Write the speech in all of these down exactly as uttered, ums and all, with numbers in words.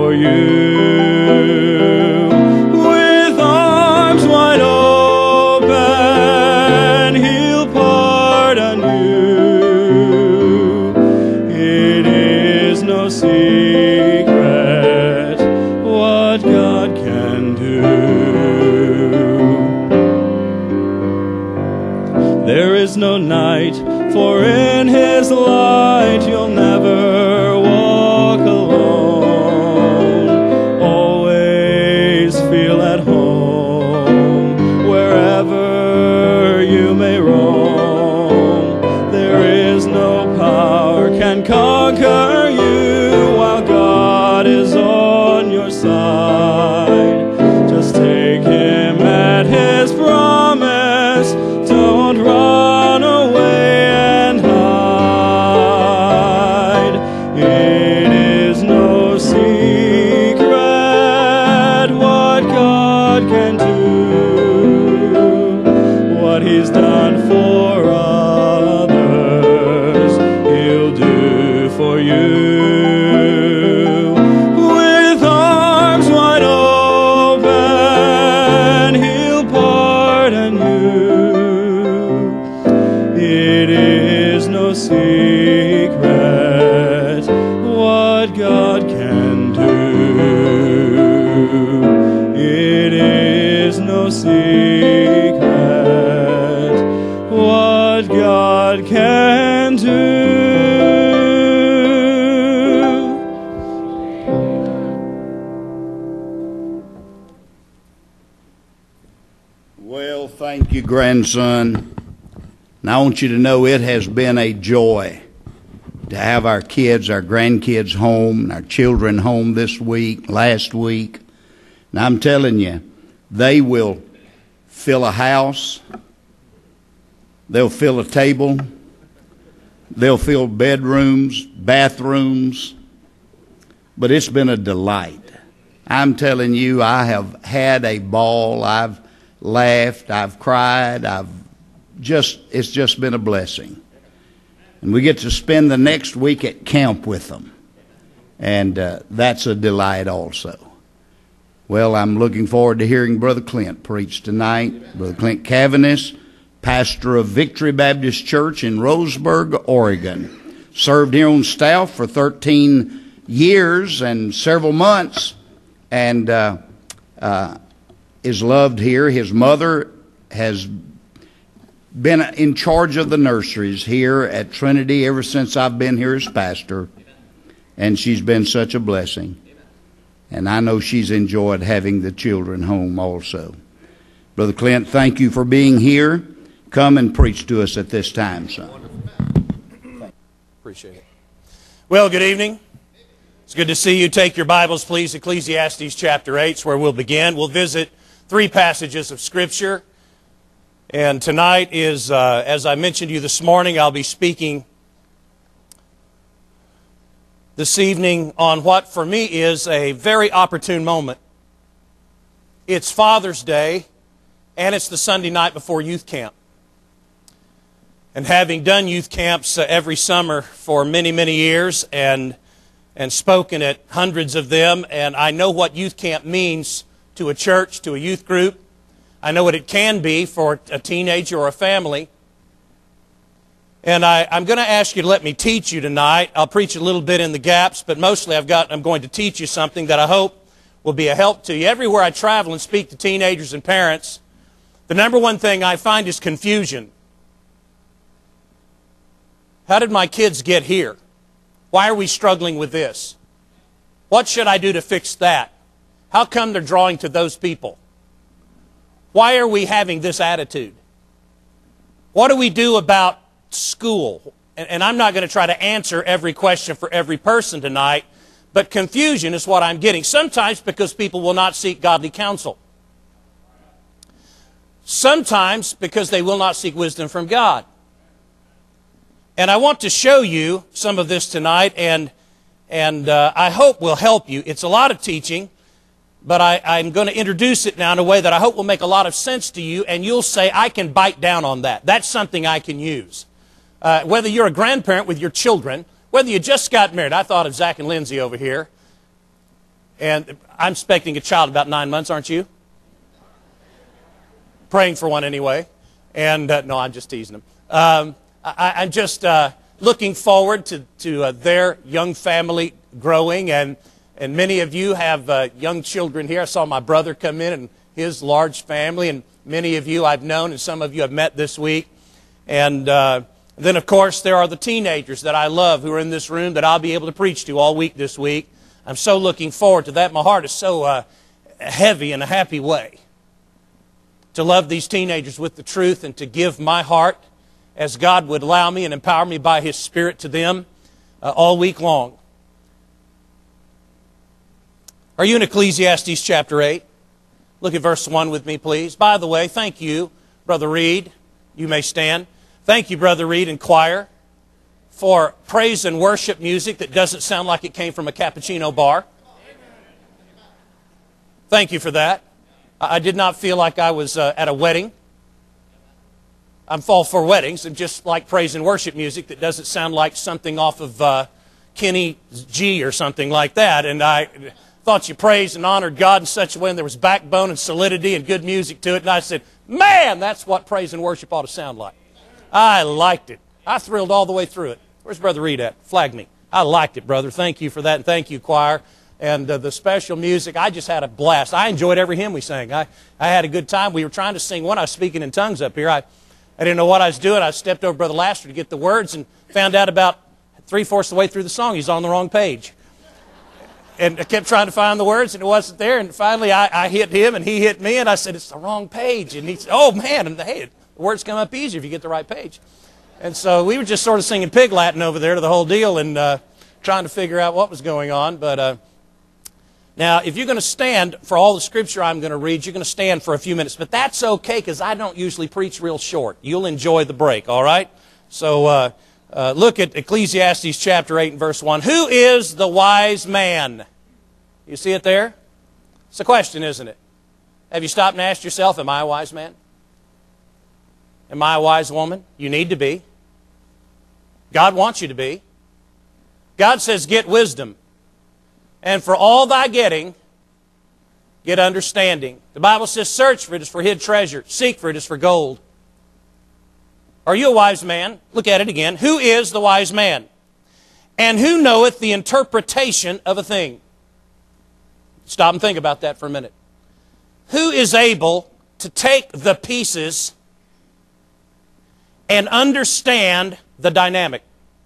for you. With arms wide open, He'll pardon you. It is no secret what God can do. There is no night, for in His light you'll never walk alone. Always feel at home wherever you may roam. There is no power can conquer you while God is on your side. Just take Him at His promise. Don't run away and hide. It is no secret what God can do. What He's done for others, He'll do for you. With arms wide open, He'll pardon you. It is no secret what God can do. It is no secret what God can do. Well, thank you, grandson. And I want you to know it has been a joy to have our kids, our grandkids home, and our children home this week, last week. And I'm telling you, they will fill a house, they'll fill a table, they'll fill bedrooms, bathrooms, but it's been a delight. I'm telling you, I have had a ball. I've laughed, I've cried, I've just, it's just been a blessing. And we get to spend the next week at camp with them. And uh, that's a delight also. Well, I'm looking forward to hearing Brother Clint preach tonight. Brother Clint Cavanis, pastor of Victory Baptist Church in Roseburg, Oregon. Served here on staff for thirteen years and several months. And uh, uh, is loved here. His mother has been in charge of the nurseries here at Trinity ever since I've been here as pastor, and she's been such a blessing. And I know she's enjoyed having the children home also. Brother Clint, thank you for being here. Come and preach to us at this time, son. Appreciate it. Well, good evening. It's good to see you. Take your Bibles, please. Ecclesiastes chapter eight is where we'll begin. We'll visit three passages of Scripture. And tonight is, uh, as I mentioned to you this morning, I'll be speaking this evening on what for me is a very opportune moment. It's Father's Day, and it's the Sunday night before youth camp. And having done youth camps uh, every summer for many, many years and, and spoken at hundreds of them, and I know what youth camp means to a church, to a youth group. I know what it can be for a teenager or a family. And I, I'm going to ask you to let me teach you tonight. I'll preach a little bit in the gaps, but mostly I've got, I'm going to teach you something that I hope will be a help to you. Everywhere I travel and speak to teenagers and parents, the number one thing I find is confusion. How did my kids get here? Why are we struggling with this? What should I do to fix that? How come they're drawing to those people? Why are we having this attitude? What do we do about school? And, and I'm not going to try to answer every question for every person tonight, but confusion is what I'm getting. Sometimes because people will not seek godly counsel. Sometimes because they will not seek wisdom from God. And I want to show you some of this tonight, and, and uh, I hope will help you. It's a lot of teaching. But I, I'm going to introduce it now in a way that I hope will make a lot of sense to you, and you'll say, I can bite down on that. That's something I can use. Uh, whether you're a grandparent with your children, whether you just got married. I thought of Zach and Lindsay over here. And I'm expecting a child about nine months, aren't you? Praying for one anyway. And uh, no, I'm just teasing them. Um, I, I'm just uh, looking forward to, to uh, their young family growing. And, and many of you have uh, young children here. I saw my brother come in and his large family. And many of you I've known and some of you I've met this week. And uh, then, of course, there are the teenagers that I love who are in this room that I'll be able to preach to all week this week. I'm so looking forward to that. My heart is so uh, heavy in a happy way to love these teenagers with the truth and to give my heart as God would allow me and empower me by His Spirit to them uh, all week long. Are you in Ecclesiastes chapter eight? Look at verse one with me, please. By the way, thank you, Brother Reed. You may stand. Thank you, Brother Reed and choir, for praise and worship music that doesn't sound like it came from a cappuccino bar. Thank you for that. I did not feel like I was uh, at a wedding. I'm all for weddings and just like praise and worship music that doesn't sound like something off of uh, Kenny G or something like that. And I thought you praised and honored God in such a way and there was backbone and solidity and good music to it. And I said, man, that's what praise and worship ought to sound like. I liked it. I thrilled all the way through it. Where's Brother Reed at? Flag me. I liked it, brother. Thank you for that, and thank you, choir. And uh, the special music, I just had a blast. I enjoyed every hymn we sang. I, I had a good time. We were trying to sing one. I was speaking in tongues up here. I, I didn't know what I was doing. I stepped over Brother Laster to get the words and found out about three-fourths of the way through the song he's on the wrong page. And I kept trying to find the words, and it wasn't there. And finally, I, I hit him, and he hit me, and I said, it's the wrong page. And he said, oh, man, and hey, the words come up easier if you get the right page. And so we were just sort of singing pig Latin over there to the whole deal and uh, trying to figure out what was going on. But uh, now, if you're going to stand for all the scripture I'm going to read, you're going to stand for a few minutes. But that's okay because I don't usually preach real short. You'll enjoy the break, all right? So uh, uh, look at Ecclesiastes chapter eight and verse one. Who is the wise man? You see it there? It's a question, isn't it? Have you stopped and asked yourself, am I a wise man? Am I a wise woman? You need to be. God wants you to be. God says, get wisdom. And for all thy getting, get understanding. The Bible says, search for it is for hid treasure. Seek for it is for gold. Are you a wise man? Look at it again. Who is the wise man? And who knoweth the interpretation of a thing? Stop and think about that for a minute. Who is able to take the pieces and understand the dynamic?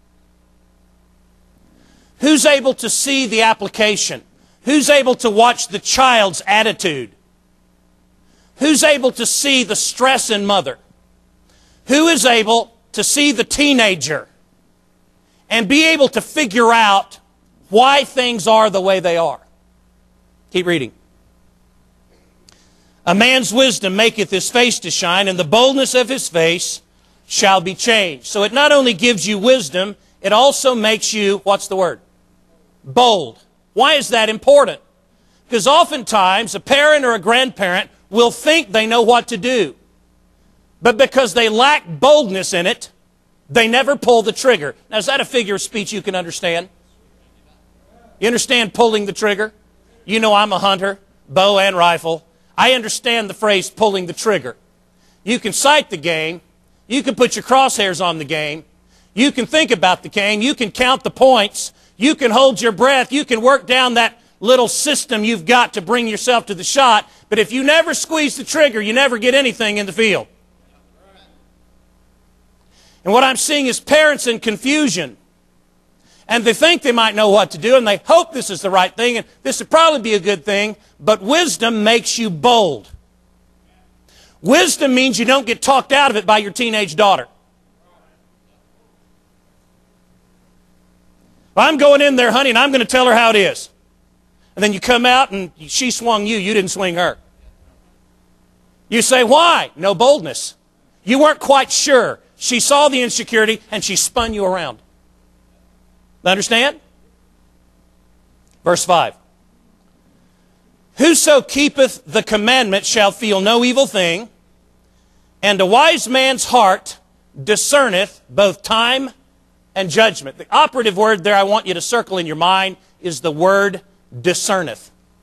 Who's able to see the application? Who's able to watch the child's attitude? Who's able to see the stress in mother? Who is able to see the teenager and be able to figure out why things are the way they are? Keep reading. A man's wisdom maketh his face to shine, and the boldness of his face shall be changed. So it not only gives you wisdom, it also makes you, what's the word? Bold. Why is that important? Because oftentimes a parent or a grandparent will think they know what to do. But because they lack boldness in it, they never pull the trigger. Now, is that a figure of speech you can understand? You understand pulling the trigger? You know I'm a hunter, bow and rifle. I understand the phrase pulling the trigger. You can sight the game. You can put your crosshairs on the game. You can think about the game. You can count the points. You can hold your breath. You can work down that little system you've got to bring yourself to the shot. But if you never squeeze the trigger, you never get anything in the field. And what I'm seeing is parents in confusion. And they think they might know what to do, and they hope this is the right thing, and this would probably be a good thing. But wisdom makes you bold. Wisdom means you don't get talked out of it by your teenage daughter. I'm going in there, honey, and I'm going to tell her how it is. And then you come out and she swung you, you didn't swing her. You say, why? No boldness. You weren't quite sure. She saw the insecurity and she spun you around. Understand? Verse five. Whoso keepeth the commandment shall feel no evil thing, and a wise man's heart discerneth both time and judgment. The operative word there I want you to circle in your mind is the word discerneth.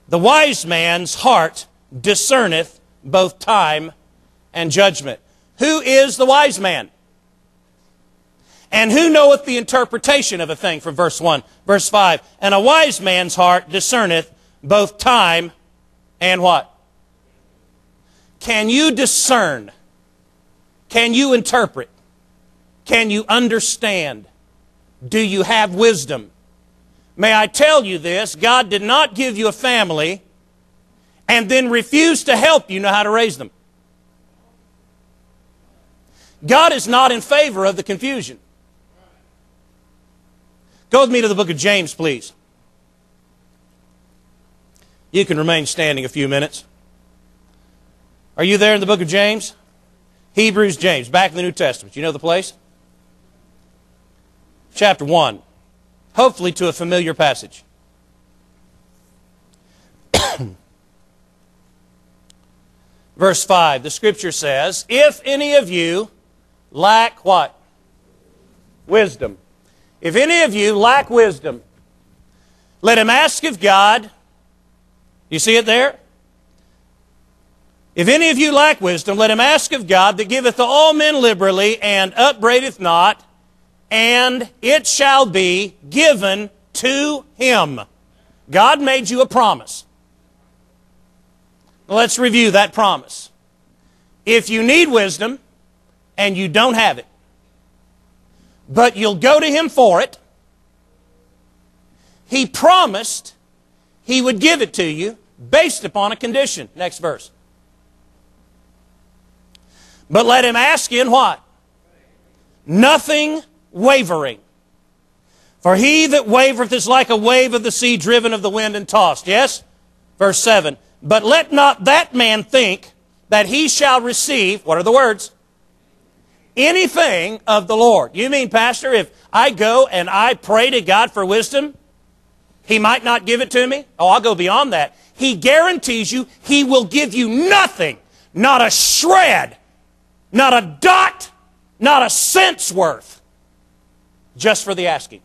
The wise man's heart discerneth both time and judgment. Who is the wise man? And who knoweth the interpretation of a thing? From verse one. Verse five. And a wise man's heart discerneth both time and what? Can you discern? Can you interpret? Can you understand? Do you have wisdom? May I tell you this, God did not give you a family and then refuse to help you know how to raise them. God is not in favor of the confusion. Go with me to the book of James, please. You can remain standing a few minutes. Are you there in the book of James? Hebrews, James, back in the New Testament. You know the place? Chapter one. Hopefully to a familiar passage. Verse five, the Scripture says, if any of you lack what? Wisdom. If any of you lack wisdom, let him ask of God. You see it there? If any of you lack wisdom, let him ask of God that giveth to all men liberally and upbraideth not, and it shall be given to him. God made you a promise. Let's review that promise. If you need wisdom and you don't have it, but you'll go to him for it, he promised he would give it to you based upon a condition. Next verse. But let him ask in what? Nothing wavering. For he that wavereth is like a wave of the sea driven of the wind and tossed. Yes? Verse seven. But let not that man think that he shall receive, what are the words? Anything of the Lord. You mean, Pastor, if I go and I pray to God for wisdom, he might not give it to me? Oh, I'll go beyond that. He guarantees you he will give you nothing, not a shred, not a dot, not a cent's worth, just for the asking.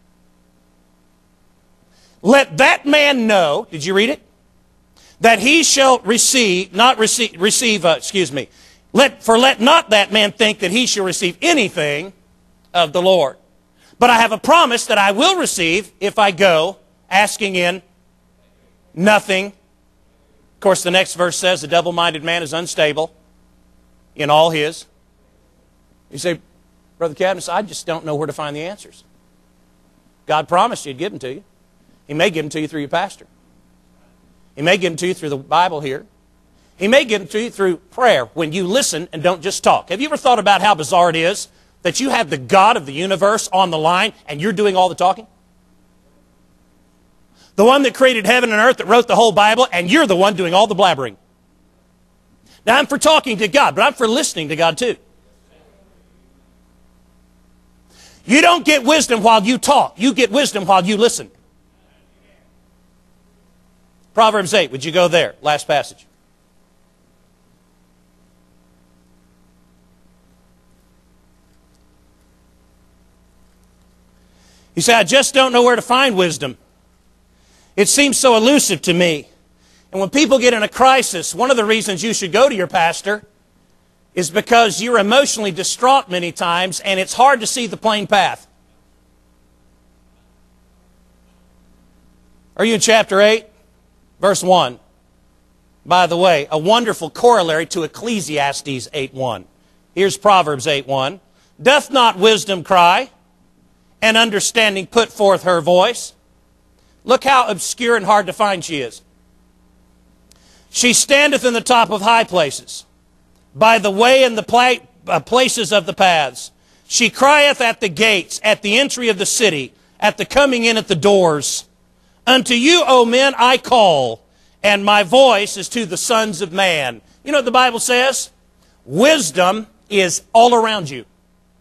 Let that man know, did you read it? That he shall receive, not receive, receive, uh, excuse me, let, for let not that man think that he shall receive anything of the Lord. But I have a promise that I will receive if I go asking in nothing. Of course, the next verse says, the double-minded man is unstable in all his. You say, Brother Cadmus, I just don't know where to find the answers. God promised you he'd give them to you. He may give them to you through your pastor. He may give them to you through the Bible here. He may give them to you through prayer when you listen and don't just talk. Have you ever thought about how bizarre it is that you have the God of the universe on the line and you're doing all the talking? The one that created heaven and earth, that wrote the whole Bible, and you're the one doing all the blabbering. Now, I'm for talking to God, but I'm for listening to God too. You don't get wisdom while you talk. You get wisdom while you listen. Proverbs eight, would you go there? Last passage. You say, I just don't know where to find wisdom. It seems so elusive to me. And when people get in a crisis, one of the reasons you should go to your pastor is because you're emotionally distraught many times and it's hard to see the plain path. Are you in chapter eight? Verse one. By the way, a wonderful corollary to Ecclesiastes eight one. Here's Proverbs eight one. Doth not wisdom cry, and understanding put forth her voice? Look how obscure and hard to find she is. She standeth in the top of high places, by the way and the pla uh, places of the paths. She crieth at the gates, at the entry of the city, at the coming in at the doors. Unto you, O men, I call, and my voice is to the sons of man. You know what the Bible says? Wisdom is all around you.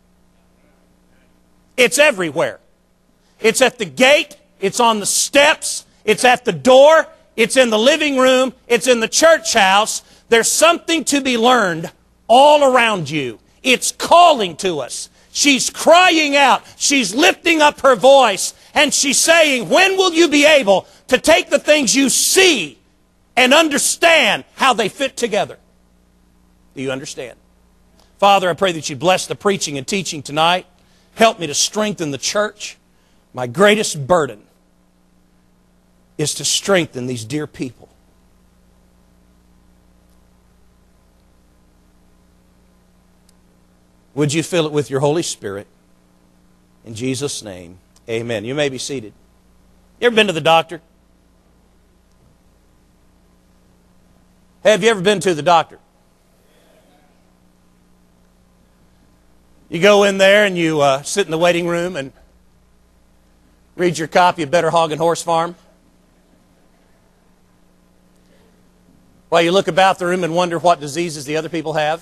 It's everywhere. It's at the gate. It's on the steps. It's at the door. It's in the living room. It's in the church house. There's something to be learned all around you. It's calling to us. She's crying out. She's lifting up her voice. And she's saying, when will you be able to take the things you see and understand how they fit together. Do you understand? Father, I pray that you bless the preaching and teaching tonight. Help me to strengthen the church. My greatest burden is to strengthen these dear people. Would you fill it with your Holy Spirit? In Jesus' name, amen. You may be seated. You ever been to the doctor? Have you ever been to the doctor? You go in there and you uh, sit in the waiting room and read your copy of Better Hog and Horse Farm. While you look about the room and wonder what diseases the other people have.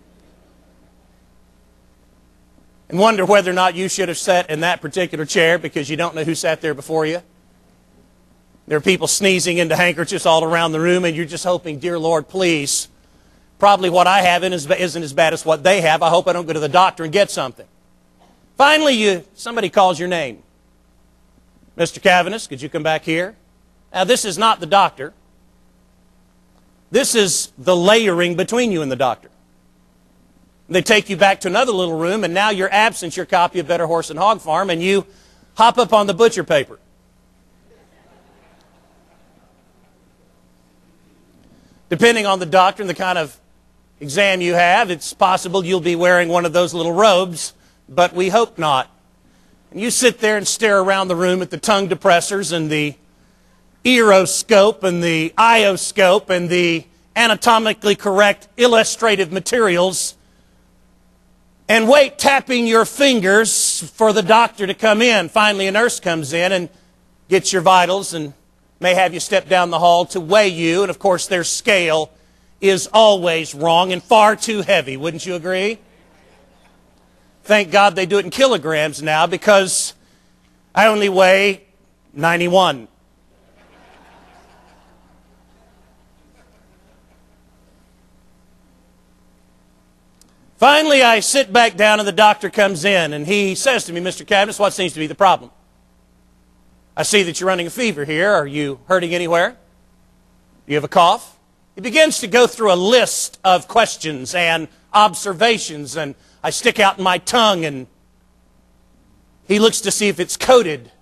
And wonder whether or not you should have sat in that particular chair because you don't know who sat there before you. There are people sneezing into handkerchiefs all around the room, and you're just hoping, dear Lord, please, probably what I have isn't as bad as what they have. I hope I don't go to the doctor and get something. Finally, you somebody calls your name. Mister Cavanis, could you come back here? Now, this is not the doctor. This is the layering between you and the doctor. They take you back to another little room, and now you're absent your copy of Better Horse and Hog Farm, and you hop up on the butcher paper. Depending on the doctor and the kind of exam you have, it's possible you'll be wearing one of those little robes, but we hope not. And you sit there and stare around the room at the tongue depressors and the earoscope and the ioscope and the anatomically correct illustrative materials and wait tapping your fingers for the doctor to come in. Finally, a nurse comes in and gets your vitals and may have you step down the hall to weigh you. And, of course, their scale is always wrong and far too heavy. Wouldn't you agree? Thank God they do it in kilograms now because I only weigh ninety-one. Finally, I sit back down and the doctor comes in and he says to me, Mister Cavanis, what seems to be the problem? I see that you're running a fever here. Are you hurting anywhere? Do you have a cough? He begins to go through a list of questions and observations, and I stick out my tongue and he looks to see if it's coated.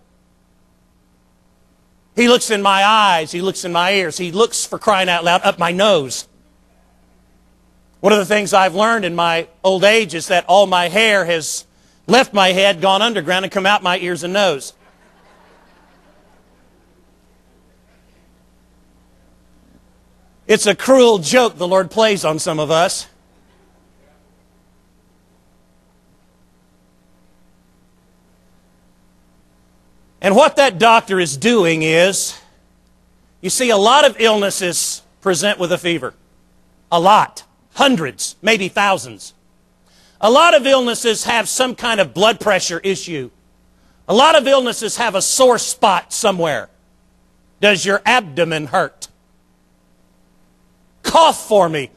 He looks in my eyes. He looks in my ears. He looks, for crying out loud, up my nose. One of the things I've learned in my old age is that all my hair has left my head, gone underground, and come out my ears and nose. It's a cruel joke the Lord plays on some of us. And what that doctor is doing is, you see, a lot of illnesses present with a fever. A lot. Hundreds, maybe thousands. A lot of illnesses have some kind of blood pressure issue. A lot of illnesses have a sore spot somewhere. Does your abdomen hurt? Cough for me.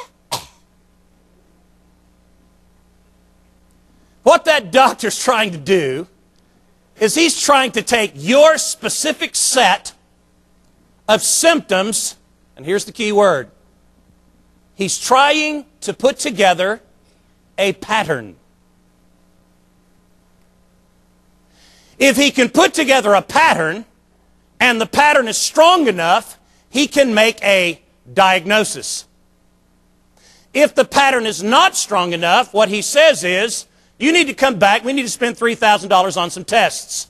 What that doctor's trying to do is he's trying to take your specific set of symptoms, and here's the key word. He's trying to put together a pattern. If he can put together a pattern, and the pattern is strong enough, he can make a diagnosis. If the pattern is not strong enough, what he says is, you need to come back, we need to spend three thousand dollars on some tests.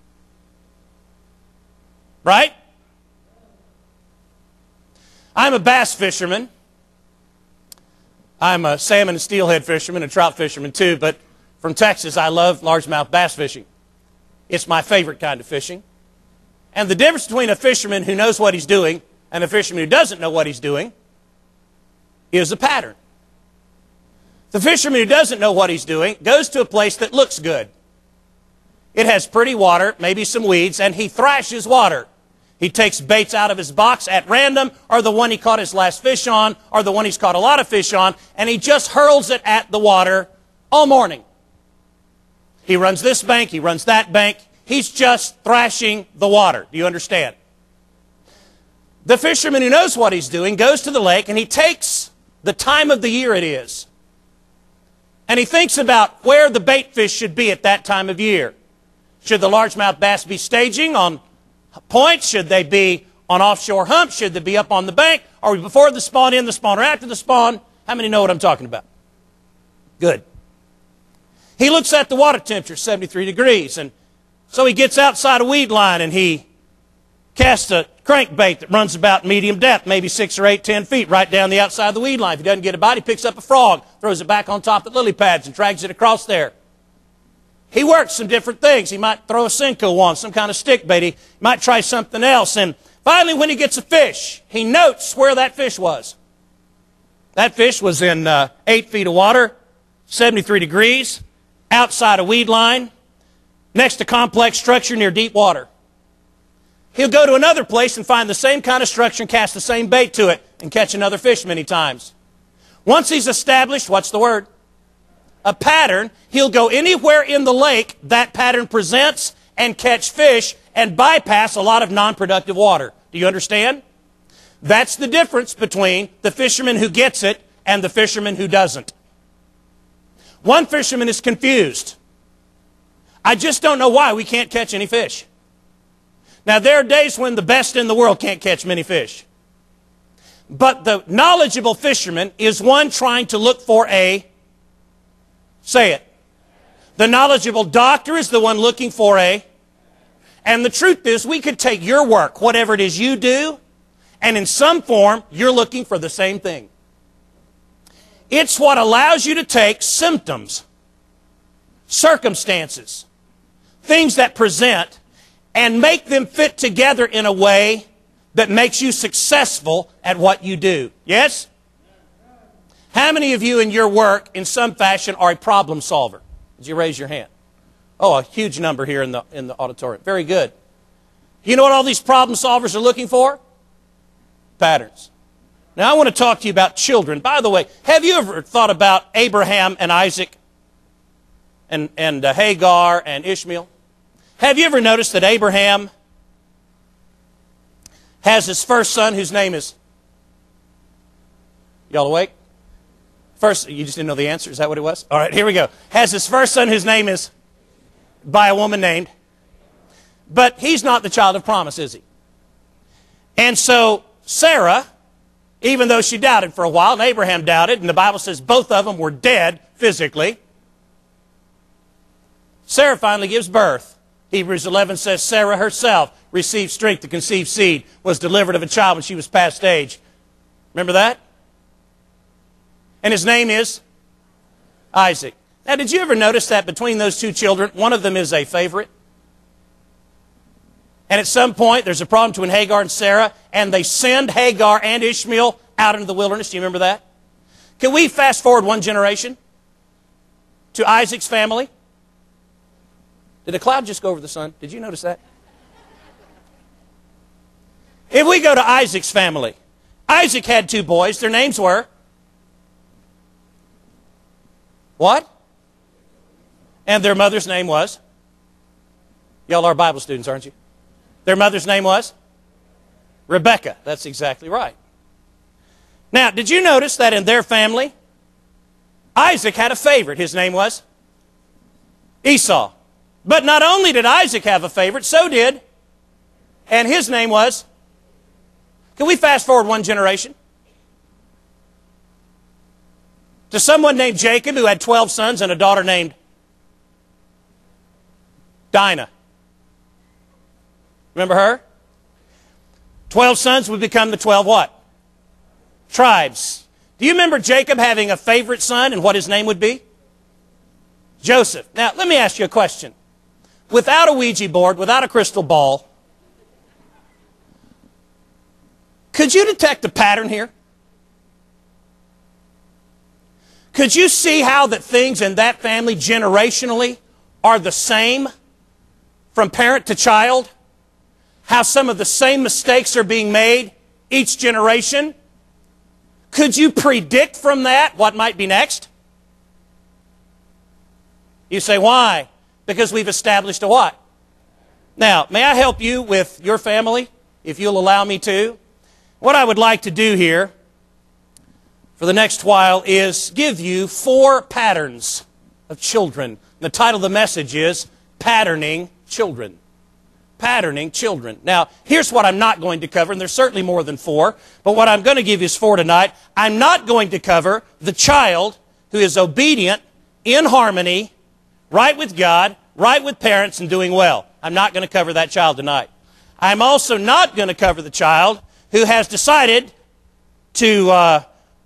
Right? I'm a bass fisherman. I'm a salmon and steelhead fisherman, a trout fisherman too, but from Texas I love largemouth bass fishing. It's my favorite kind of fishing. And the difference between a fisherman who knows what he's doing and a fisherman who doesn't know what he's doing is a pattern. The fisherman who doesn't know what he's doing goes to a place that looks good. It has pretty water, maybe some weeds, and he thrashes water. He takes baits out of his box at random, or the one he caught his last fish on, or the one he's caught a lot of fish on, and he just hurls it at the water all morning. He runs this bank, he runs that bank. He's just thrashing the water. Do you understand? The fisherman who knows what he's doing goes to the lake and he takes the time of the year it is. And he thinks about where the bait fish should be at that time of year. Should the largemouth bass be staging on points? Should they be on offshore humps? Should they be up on the bank? Are we before the spawn, in the spawn, or after the spawn? How many know what I'm talking about? Good. He looks at the water temperature, seventy-three degrees, and so he gets outside a weed line and he casts a crankbait that runs about medium depth, maybe six or eight, ten feet, right down the outside of the weed line. If he doesn't get a bite, he picks up a frog, throws it back on top of the lily pads, and drags it across there. He works some different things. He might throw a Senko on, some kind of stick bait. He might try something else. And finally, when he gets a fish, he notes where that fish was. That fish was in uh, eight feet of water, seventy-three degrees, outside a weed line, next to complex structure near deep water. He'll go to another place and find the same kind of structure and cast the same bait to it and catch another fish many times. Once he's established, what's the word? A pattern, he'll go anywhere in the lake that pattern presents and catch fish and bypass a lot of non-productive water. Do you understand? That's the difference between the fisherman who gets it and the fisherman who doesn't. One fisherman is confused. I just don't know why we can't catch any fish. Now, there are days when the best in the world can't catch many fish. But the knowledgeable fisherman is one trying to look for a, say it. The knowledgeable doctor is the one looking for a, and the truth is we could take your work, whatever it is you do, and in some form you're looking for the same thing. It's what allows you to take symptoms, circumstances, things that present, and make them fit together in a way that makes you successful at what you do. Yes? How many of you in your work, in some fashion, are a problem solver? Did you raise your hand? Oh, a huge number here in the, in the auditorium. Very good. You know what all these problem solvers are looking for? Patterns. Now, I want to talk to you about children. By the way, have you ever thought about Abraham and Isaac and, and uh, Hagar and Ishmael? Have you ever noticed that Abraham has his first son whose name is... Y'all awake? First, you just didn't know the answer? Is that what it was? All right, here we go. Has his first son whose name is by a woman named... But he's not the child of promise, is he? And so Sarah, even though she doubted for a while, and Abraham doubted, and the Bible says both of them were dead physically, Sarah finally gives birth. Hebrews eleven says Sarah herself received strength to conceive seed, was delivered of a child when she was past age. Remember that? And his name is Isaac. Now, did you ever notice that between those two children, one of them is a favorite? And at some point, there's a problem between Hagar and Sarah, and they send Hagar and Ishmael out into the wilderness. Do you remember that? Can we fast forward one generation to Isaac's family? Did a cloud just go over the sun? Did you notice that? If we go to Isaac's family, Isaac had two boys. Their names were? What? And their mother's name was? Y'all are Bible students, aren't you? Their mother's name was? Rebecca. That's exactly right. Now, did you notice that in their family, Isaac had a favorite. His name was? Esau. But not only did Isaac have a favorite, so did, and his name was? Can we fast forward one generation? To someone named Jacob who had twelve sons and a daughter named Dinah. Remember her? Twelve sons would become the twelve what? Tribes. Do you remember Jacob having a favorite son and what his name would be? Joseph. Now, let me ask you a question. Without a Ouija board, without a crystal ball, could you detect a pattern here? Could you see how that things in that family generationally are the same from parent to child? How some of the same mistakes are being made each generation? Could you predict from that what might be next? You say, why? Because we've established a what? Now, may I help you with your family, if you'll allow me to? What I would like to do here for the next while is give you four patterns of children. The title of the message is Patterning Children. Patterning Children. Now, here's what I'm not going to cover, and there's certainly more than four, but what I'm going to give you is four tonight. I'm not going to cover the child who is obedient, in harmony, right with God, right with parents, and doing well. I'm not going to cover that child tonight. I'm also not going to cover the child who has decided to uh,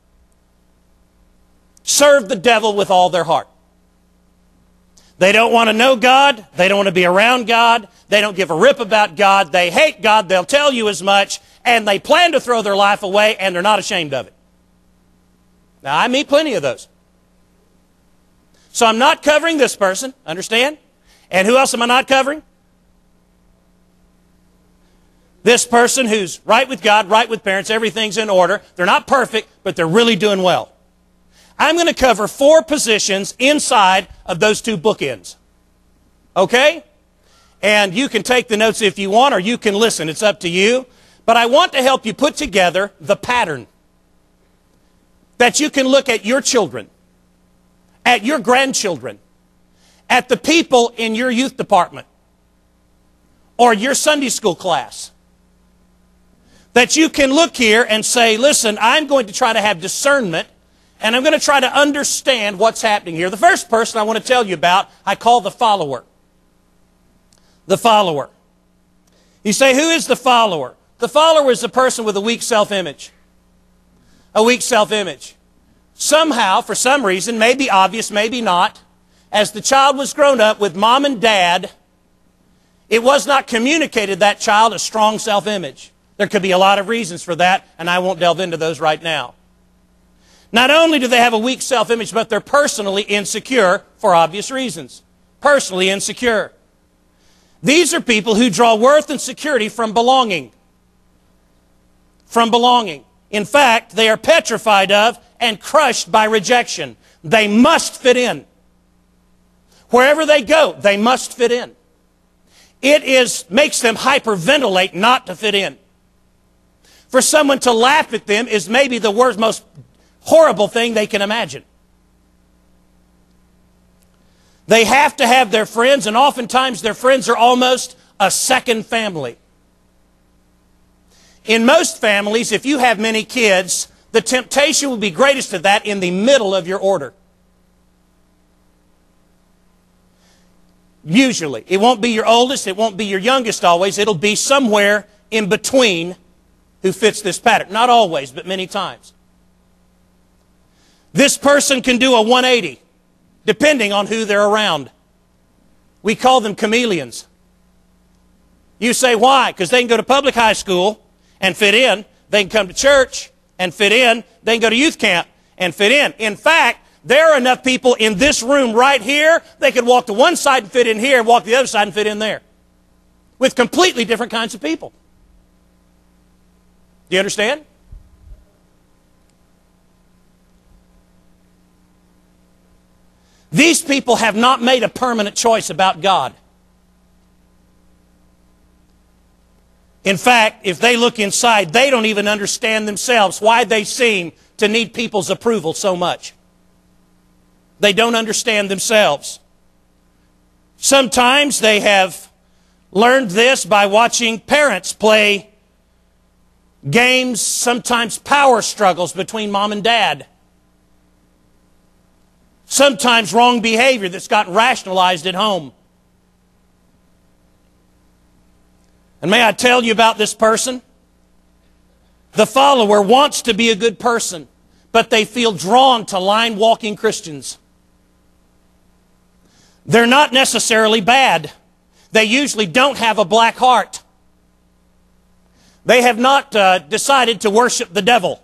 serve the devil with all their heart. They don't want to know God. They don't want to be around God. They don't give a rip about God. They hate God. They'll tell you as much. And they plan to throw their life away, and they're not ashamed of it. Now, I meet plenty of those. So I'm not covering this person. Understand? And who else am I not covering? This person who's right with God, right with parents, everything's in order. They're not perfect, but they're really doing well. I'm going to cover four positions inside of those two bookends. Okay? And you can take the notes if you want, or you can listen. It's up to you. But I want to help you put together the pattern that you can look at your children, at your grandchildren, at the people in your youth department, or your Sunday school class. That you can look here and say, listen, I'm going to try to have discernment, and I'm going to try to understand what's happening here. The first person I want to tell you about, I call the follower. The follower. You say, who is the follower? The follower is a person with a weak self-image. A weak self-image. Somehow, for some reason, maybe obvious, maybe not, as the child was grown up with mom and dad, it was not communicated that child a strong self-image. There could be a lot of reasons for that, and I won't delve into those right now. Not only do they have a weak self-image, but they're personally insecure for obvious reasons. Personally insecure. These are people who draw worth and security from belonging. From belonging. In fact, they are petrified of and crushed by rejection. They must fit in. Wherever they go, they must fit in. It is, makes them hyperventilate not to fit in. For someone to laugh at them is maybe the worst, most horrible thing they can imagine. They have to have their friends, and oftentimes their friends are almost a second family. In most families, if you have many kids, the temptation will be greatest to that in the middle of your order. Usually. It won't be your oldest, it won't be your youngest always, it'll be somewhere in between who fits this pattern. Not always, but many times. This person can do a one eighty, depending on who they're around. We call them chameleons. You say, why? Because they can go to public high school and fit in. They can come to church and fit in. They can go to youth camp and fit in. In fact, there are enough people in this room right here, they could walk to one side and fit in here, and walk to the other side and fit in there. With completely different kinds of people. Do you understand? These people have not made a permanent choice about God. In fact, if they look inside, they don't even understand themselves why they seem to need people's approval so much. They don't understand themselves. Sometimes they have learned this by watching parents play games, sometimes power struggles between mom and dad. Sometimes wrong behavior that's gotten rationalized at home. And may I tell you about this person? The follower wants to be a good person, but they feel drawn to line-walking Christians. They're not necessarily bad. They usually don't have a black heart. They have not uh, decided to worship the devil.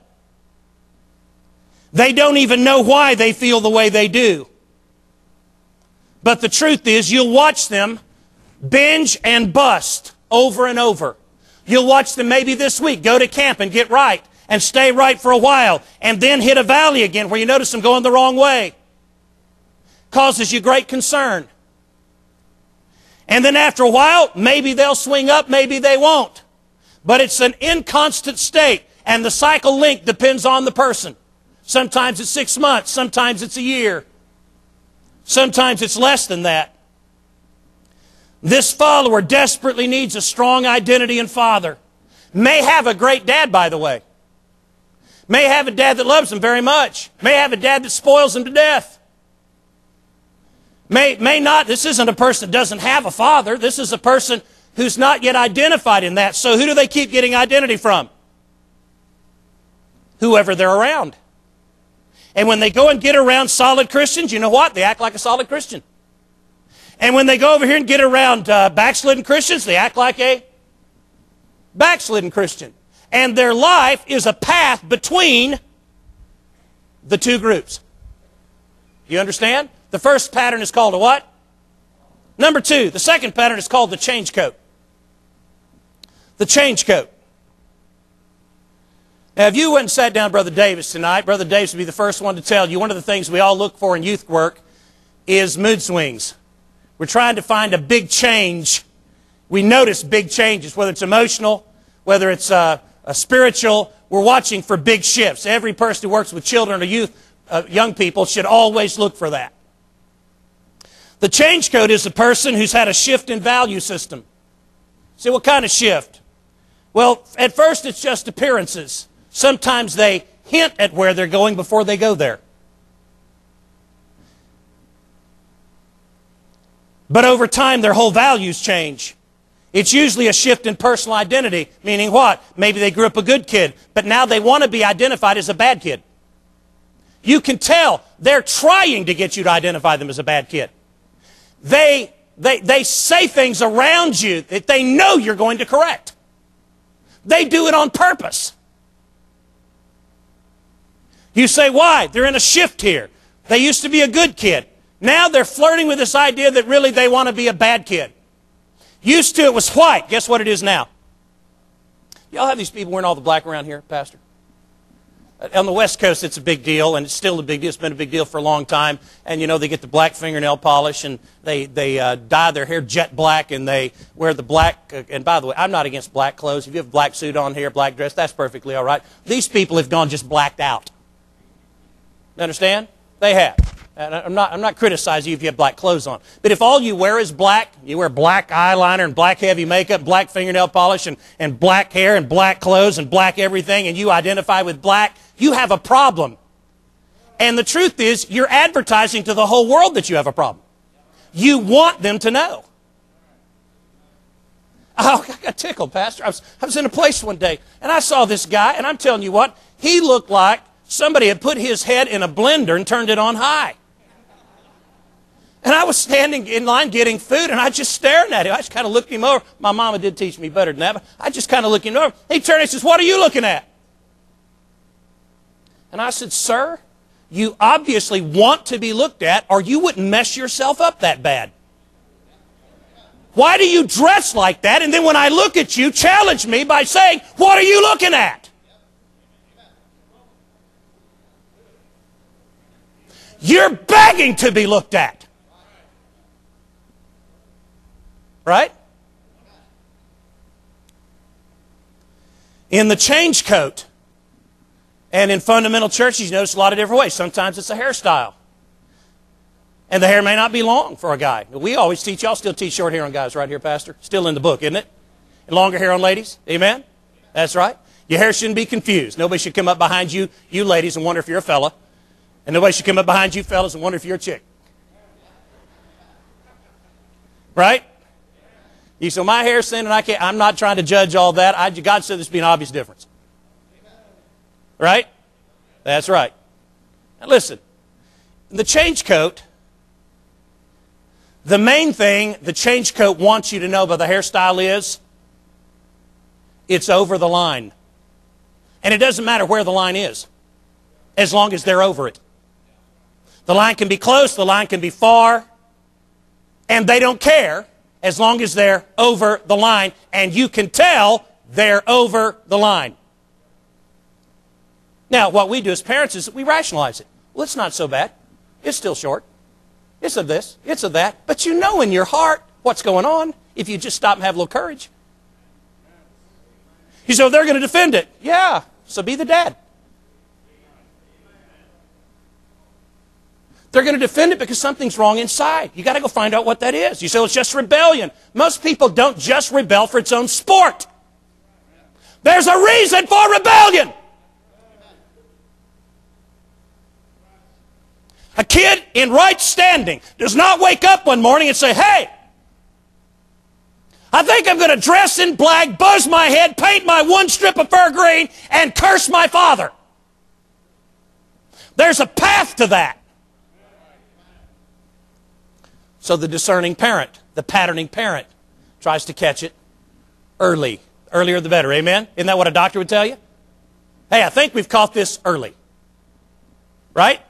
They don't even know why they feel the way they do. But the truth is, you'll watch them binge and bust over and over. You'll watch them maybe this week go to camp and get right and stay right for a while and then hit a valley again where you notice them going the wrong way. Causes you great concern. And then after a while, maybe they'll swing up, maybe they won't. But it's an inconstant state. And the cycle length depends on the person. Sometimes it's six months, sometimes it's a year. Sometimes it's less than that. This follower desperately needs a strong identity and father. May have a great dad, by the way. May have a dad that loves him very much. May have a dad that spoils him to death. May, may not, this isn't a person that doesn't have a father. This is a person who's not yet identified in that. So who do they keep getting identity from? Whoever they're around. And when they go and get around solid Christians, you know what? They act like a solid Christian. And when they go over here and get around uh, backslidden Christians, they act like a backslidden Christian. And their life is a path between the two groups. You understand? The first pattern is called a what? Number two, the second pattern is called the change coat. The change coat. Now, if you went and sat down with Brother Davis tonight, Brother Davis would be the first one to tell you one of the things we all look for in youth work is mood swings. We're trying to find a big change. We notice big changes, whether it's emotional, whether it's uh, a spiritual. We're watching for big shifts. Every person who works with children or youth, uh, young people should always look for that. The change coat is a person who's had a shift in value system. See, what kind of shift? Well, at first it's just appearances. Sometimes they hint at where they're going before they go there. But over time, their whole values change. It's usually a shift in personal identity, meaning what? Maybe they grew up a good kid, but now they want to be identified as a bad kid. You can tell they're trying to get you to identify them as a bad kid. They, they, they say things around you that they know you're going to correct. They do it on purpose. You say, why? They're in a shift here. They used to be a good kid. Now they're flirting with this idea that really they want to be a bad kid. Used to it was white. Guess what it is now? Y'all have these people wearing all the black around here, Pastor? On the West Coast, it's a big deal, and it's still a big deal. It's been a big deal for a long time. And, you know, they get the black fingernail polish, and they, they uh, dye their hair jet black, and they wear the black. Uh, and by the way, I'm not against black clothes. If you have a black suit on here, black dress, that's perfectly all right. These people have gone just blacked out. You understand? They have. And I'm not, I'm not criticizing you if you have black clothes on. But if all you wear is black, you wear black eyeliner and black heavy makeup, black fingernail polish and, and black hair and black clothes and black everything, and you identify with black, you have a problem. And the truth is, you're advertising to the whole world that you have a problem. You want them to know. Oh, I got tickled, Pastor. I was, I was in a place one day, and I saw this guy, and I'm telling you what, he looked like somebody had put his head in a blender and turned it on high. And I was standing in line getting food, and I just staring at him. I just kind of looked him over. My mama did teach me better than that, but I just kind of looked him over. He turned and says, "What are you looking at?" And I said, "Sir, you obviously want to be looked at, or you wouldn't mess yourself up that bad. Why do you dress like that? And then when I look at you, challenge me by saying, 'What are you looking at?'" You're begging to be looked at. Right? In the change coat and in fundamental churches, you notice a lot of different ways. Sometimes it's a hairstyle. And the hair may not be long for a guy. We always teach, y'all still teach short hair on guys right here, Pastor. Still in the book, isn't it? And longer hair on ladies. Amen? That's right. Your hair shouldn't be confused. Nobody should come up behind you, you ladies, and wonder if you're a fella. And nobody should come up behind you, fellas, and wonder if you're a chick. Right? You say, my hair's thin and I can't, I'm not trying to judge all that. I, God said there's be an obvious difference. Right? That's right. Now listen, the change coat, the main thing the change coat wants you to know about the hairstyle is, it's over the line. And it doesn't matter where the line is, as long as they're over it. The line can be close, the line can be far, and they don't care as long as they're over the line, and you can tell they're over the line. Now, what we do as parents is we rationalize it. Well, it's not so bad. It's still short. It's of this, it's of that. But you know in your heart what's going on if you just stop and have a little courage. You say, well, they're going to defend it. Yeah, So be the dad. They're going to defend it because something's wrong inside. You got to go find out what that is. You say, well, it's just rebellion. Most people don't just rebel for its own sport. There's a reason for rebellion. A kid in right standing does not wake up one morning and say, hey, I think I'm going to dress in black, buzz my head, paint my one strip of fur green, and curse my father. There's a path to that. So the discerning parent, the patterning parent, tries to catch it early. Earlier the better, amen? Isn't that what a doctor would tell you? Hey, I think we've caught this early. Right?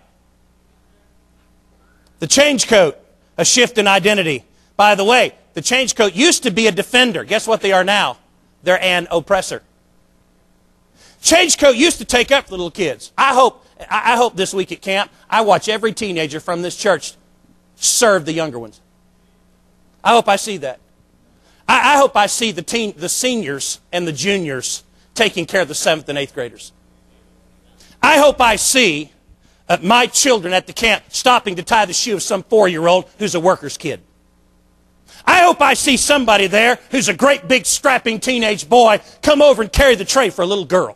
The change coat, a shift in identity. By the way, the change coat used to be a defender. Guess what they are now? They're an oppressor. Change coat used to take up the little kids. I hope, I hope this week at camp, I watch every teenager from this church serve the younger ones. I hope I see that. I, I hope I see the teen, the seniors and the juniors taking care of the seventh and eighth graders. I hope I see uh, my children at the camp stopping to tie the shoe of some four-year-old who's a worker's kid. I hope I see somebody there who's a great big strapping teenage boy come over and carry the tray for a little girl.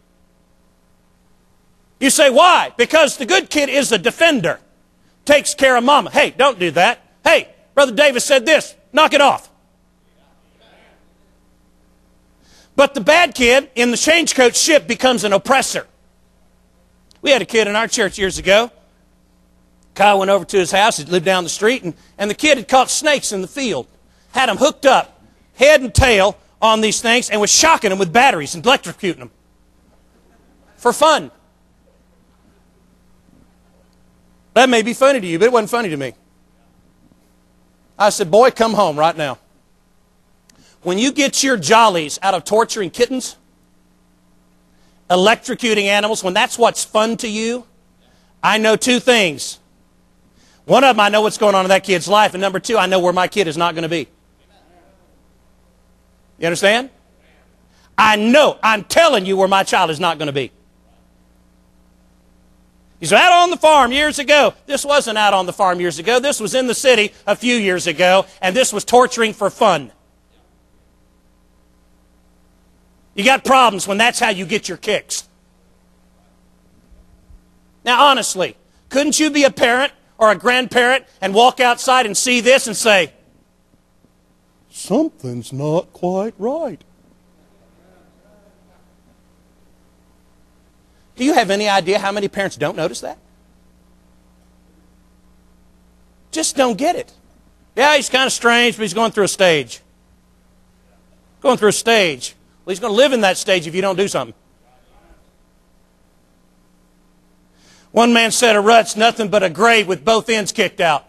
You say, why? Because the good kid is a defender. Takes care of mama. Hey, don't do that. Hey, Brother Davis said this. Knock it off. But the bad kid in the change coat ship becomes an oppressor. We had a kid in our church years ago. Kyle went over to his house. He lived down the street. And, and the kid had caught snakes in the field. Had them hooked up, head and tail, on these things and was shocking them with batteries and electrocuting them. For fun. That may be funny to you, but it wasn't funny to me. I said, boy, come home right now. When you get your jollies out of torturing kittens, electrocuting animals, when that's what's fun to you, I know two things. One of them, I know what's going on in that kid's life, and number two, I know where my kid is not going to be. You understand? I know, I'm telling you where my child is not going to be. He's out on the farm years ago. This wasn't out on the farm years ago. This was in the city a few years ago, and this was torturing for fun. You got problems when that's how you get your kicks. Now, honestly, couldn't you be a parent or a grandparent and walk outside and see this and say, something's not quite right? Do you have any idea how many parents don't notice that? Just don't get it. Yeah, he's kind of strange, but he's going through a stage. Going through a stage. Well, he's going to live in that stage if you don't do something. One man said a rut's nothing but a grave with both ends kicked out.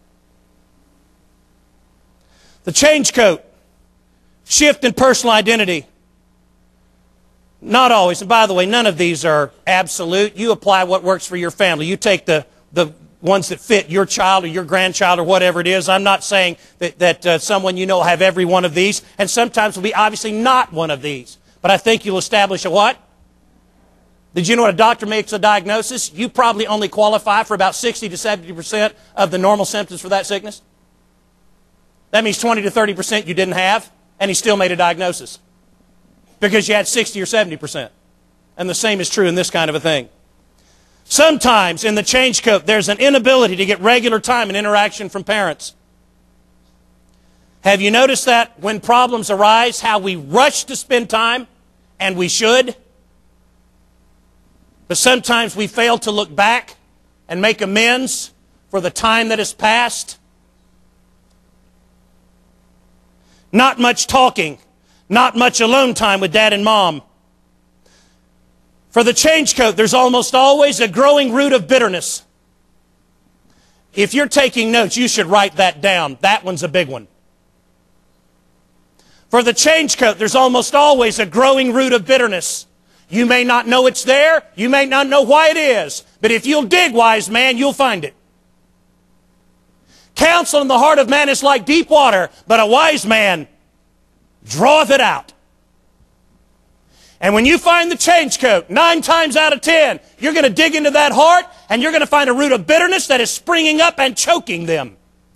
The change coat. Shift in personal identity. Not always. And by the way, none of these are absolute. You apply what works for your family. You take the, the ones that fit your child or your grandchild or whatever it is. I'm not saying that, that uh, someone you know will have every one of these. And sometimes will be obviously not one of these. But I think you'll establish a what? Did you know when a doctor makes a diagnosis, you probably only qualify for about sixty to seventy percent of the normal symptoms for that sickness? That means twenty to thirty percent you didn't have, and he still made a diagnosis. Because you had sixty or seventy percent. And the same is true in this kind of a thing. Sometimes in the change coat, there's an inability to get regular time and interaction from parents. Have you noticed that when problems arise, how we rush to spend time, and we should? But sometimes we fail to look back and make amends for the time that has passed. Not much talking. Not much alone time with dad and mom. For the change coat, there's almost always a growing root of bitterness. If you're taking notes, you should write that down. That one's a big one. For the change coat, there's almost always a growing root of bitterness. You may not know it's there. You may not know why it is. But if you'll dig, wise man, you'll find it. Counsel in the heart of man is like deep water, but a wise man draweth it out. And when you find the change coat, nine times out of ten, you're going to dig into that heart and you're going to find a root of bitterness that is springing up and choking them.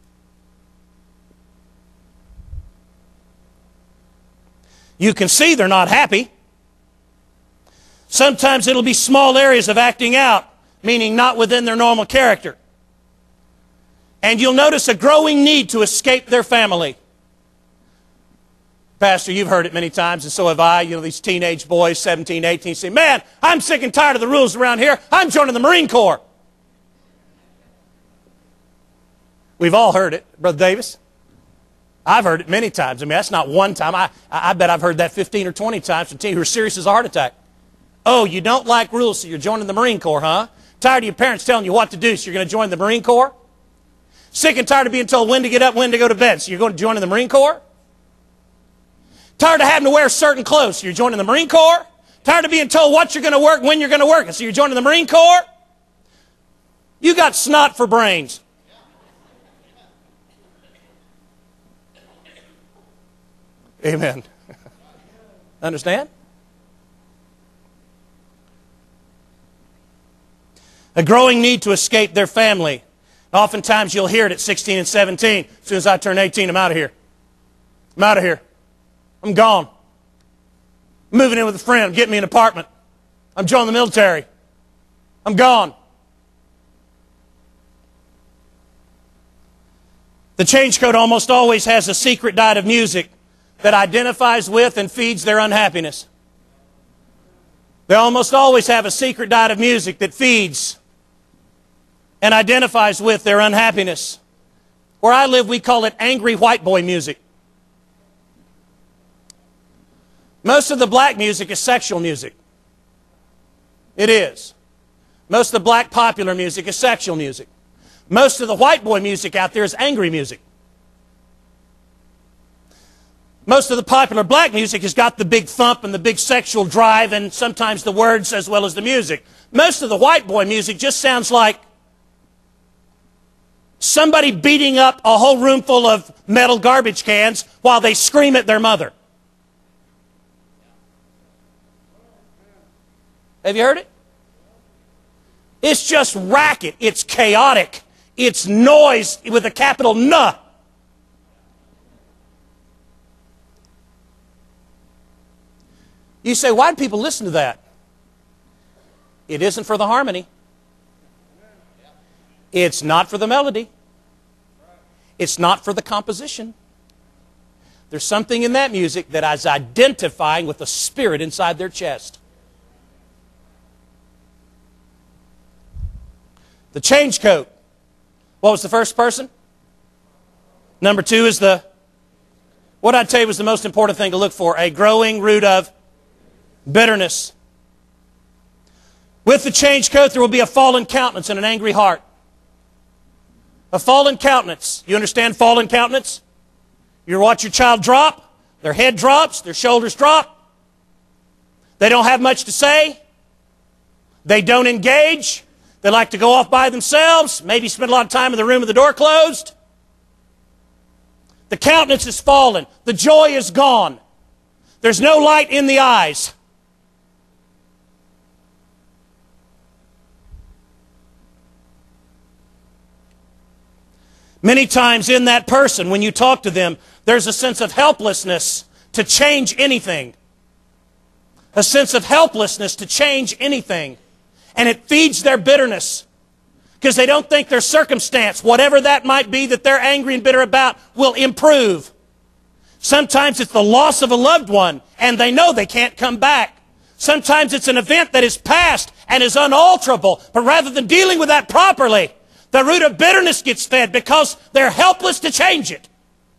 You can see they're not happy. Sometimes it'll be small areas of acting out, meaning not within their normal character. And you'll notice a growing need to escape their family. Pastor, you've heard it many times, and so have I. You know, these teenage boys, seventeen, eighteen, say, man, I'm sick and tired of the rules around here. I'm joining the Marine Corps. We've all heard it, Brother Davis. I've heard it many times. I mean, that's not one time. I, I bet I've heard that fifteen or twenty times from teens who are serious as a heart attack. Oh, you don't like rules, so you're joining the Marine Corps, huh? Tired of your parents telling you what to do, so you're going to join the Marine Corps? Sick and tired of being told when to get up, when to go to bed, so you're going to join the Marine Corps? Tired of having to wear certain clothes, so you're joining the Marine Corps? Tired of being told what you're going to work, when you're going to work it, so you're joining the Marine Corps? You got snot for brains. Amen. Understand? A growing need to escape their family. Oftentimes you'll hear it at sixteen and seventeen. As soon as I turn eighteen, I'm out of here. I'm out of here. I'm gone. I'm moving in with a friend. I'm getting me an apartment. I'm joining the military. I'm gone. The change code almost always has a secret diet of music that identifies with and feeds their unhappiness. They almost always have a secret diet of music that feeds and identifies with their unhappiness. Where I live, we call it angry white boy music. Most of the black music is sexual music. It is. Most of the black popular music is sexual music. Most of the white boy music out there is angry music. Most of the popular black music has got the big thump and the big sexual drive and sometimes the words as well as the music. Most of the white boy music just sounds like somebody beating up a whole room full of metal garbage cans while they scream at their mother. Have you heard it? It's just racket. It's chaotic. It's noise with a capital N. You say, why do people listen to that? It isn't for the harmony. It's not for the melody. It's not for the composition. There's something in that music that is identifying with the spirit inside their chest. The change coat. What was the first person? Number two is the, what I'd tell you was the most important thing to look for, a growing root of bitterness. With the change coat, there will be a fallen countenance and an angry heart. A fallen countenance. You understand fallen countenance? You watch your child drop, their head drops, their shoulders drop. They don't have much to say. They don't engage. They like to go off by themselves, maybe spend a lot of time in the room with the door closed. The countenance is fallen. The joy is gone. There's no light in the eyes. Many times in that person, when you talk to them, there's a sense of helplessness to change anything. A sense of helplessness to change anything. And it feeds their bitterness. Because they don't think their circumstance, whatever that might be that they're angry and bitter about, will improve. Sometimes it's the loss of a loved one, and they know they can't come back. Sometimes it's an event that is past and is unalterable. But rather than dealing with that properly, the root of bitterness gets fed because they're helpless to change it.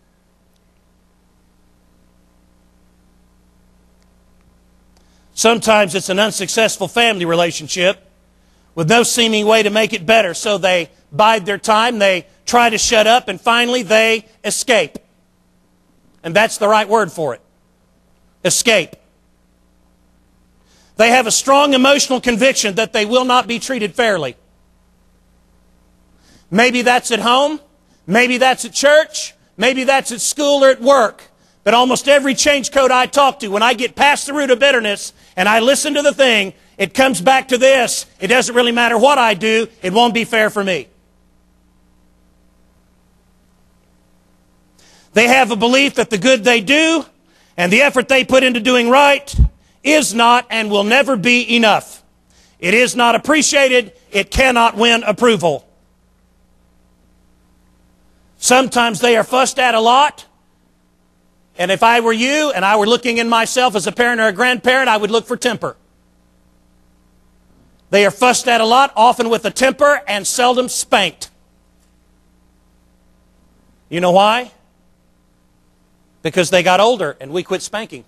Sometimes it's an unsuccessful family relationship with no seeming way to make it better. So they bide their time, they try to shut up, and finally they escape. And that's the right word for it. Escape. They have a strong emotional conviction that they will not be treated fairly. Maybe that's at home. Maybe that's at church. Maybe that's at school or at work. But almost every change coat I talk to, when I get past the root of bitterness and I listen to the thing, it comes back to this. It doesn't really matter what I do. It won't be fair for me. They have a belief that the good they do and the effort they put into doing right is not and will never be enough. It is not appreciated. It cannot win approval. Sometimes they are fussed at a lot. And if I were you and I were looking in myself as a parent or a grandparent, I would look for temper. They are fussed at a lot, often with a temper, and seldom spanked. You know why? Because they got older and we quit spanking.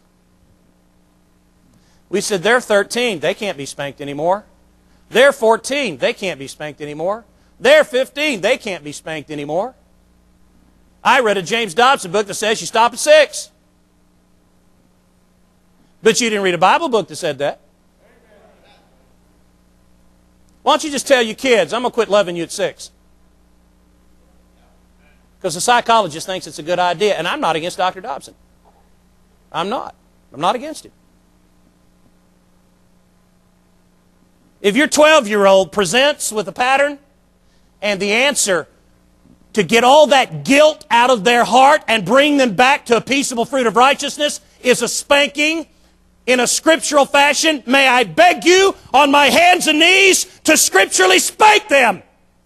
We said, they're thirteen, they can't be spanked anymore. They're fourteen, they can't be spanked anymore. They're fifteen, they can't be spanked anymore. I read a James Dobson book that says you stop at six. But you didn't read a Bible book that said that. Why don't you just tell your kids, I'm going to quit loving you at six? Because the psychologist thinks it's a good idea. And I'm not against Doctor Dobson. I'm not. I'm not against him. If your twelve-year-old presents with a pattern and the answer to get all that guilt out of their heart and bring them back to a peaceable fruit of righteousness is a spanking in a scriptural fashion, may I beg you on my hands and knees to scripturally spank them.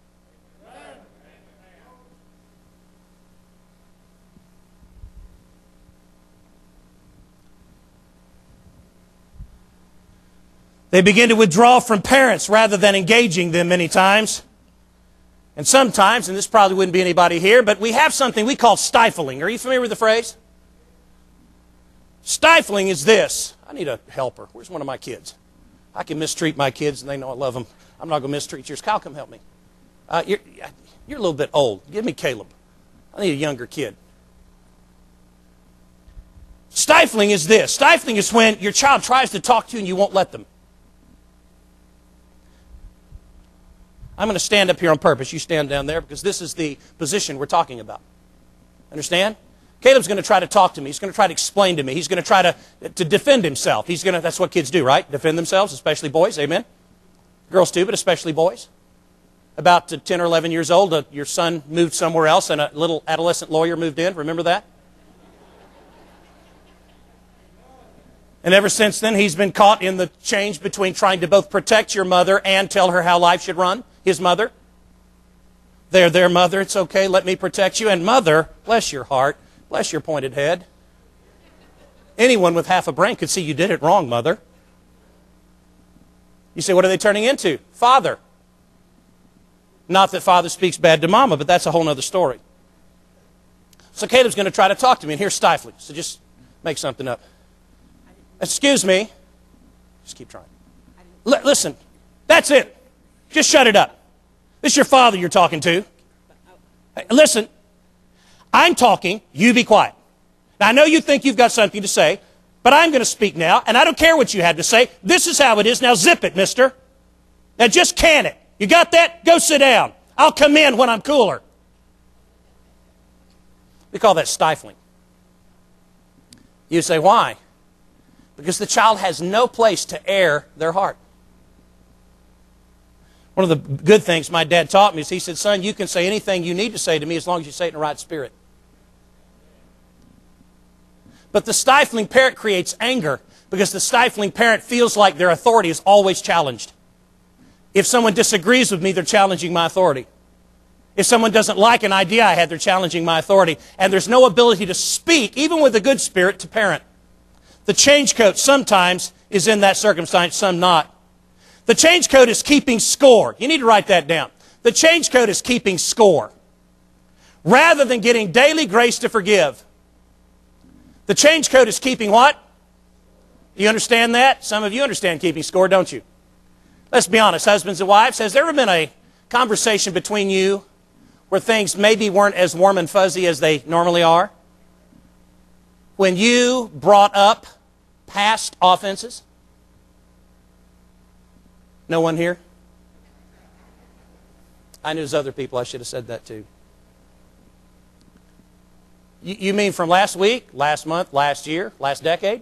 They begin to withdraw from parents rather than engaging them many times. And sometimes, and this probably wouldn't be anybody here, but we have something we call stifling. Are you familiar with the phrase? Stifling is this. I need a helper. Where's one of my kids? I can mistreat my kids and they know I love them. I'm not going to mistreat yours. Kyle, come help me. Uh, you're, you're a little bit old. Give me Caleb. I need a younger kid. Stifling is this. Stifling is when your child tries to talk to you and you won't let them. I'm going to stand up here on purpose. You stand down there because this is the position we're talking about. Understand? Caleb's going to try to talk to me. He's going to try to explain to me. He's going to try to, to defend himself. He's going to, that's what kids do, right? Defend themselves, especially boys. Amen? Girls too, but especially boys. About ten or eleven years old, uh, your son moved somewhere else and a little adolescent lawyer moved in. Remember that? And ever since then, he's been caught in the change between trying to both protect your mother and tell her how life should run. His mother. They're their mother. It's okay. Let me protect you. And mother, bless your heart. Bless your pointed head. Anyone with half a brain could see you did it wrong, mother. You say, what are they turning into? Father. Not that father speaks bad to mama, but that's a whole other story. So Caleb's going to try to talk to me, and here's stifling. So just make something up. Excuse me. Just keep trying. L- listen, that's it. Just shut it up. This is your father you're talking to. Hey, listen, I'm talking, you be quiet. Now, I know you think you've got something to say, but I'm going to speak now, and I don't care what you had to say. This is how it is. Now zip it, mister. Now just can it. You got that? Go sit down. I'll come in when I'm cooler. We call that stifling. You say, why? Because the child has no place to air their heart. One of the good things my dad taught me is he said, son, you can say anything you need to say to me as long as you say it in the right spirit. But the stifling parent creates anger because the stifling parent feels like their authority is always challenged. If someone disagrees with me, they're challenging my authority. If someone doesn't like an idea I had, they're challenging my authority. And there's no ability to speak, even with a good spirit, to parent. The change coat sometimes is in that circumstance, some not. The change code is keeping score. You need to write that down. The change code is keeping score. Rather than getting daily grace to forgive. The change code is keeping what? Do you understand that? Some of you understand keeping score, don't you? Let's be honest, husbands and wives. Has there ever been a conversation between you where things maybe weren't as warm and fuzzy as they normally are? When you brought up past offenses? No one here? I knew there's other people. I should have said that too. You, you mean from last week, last month, last year, last decade?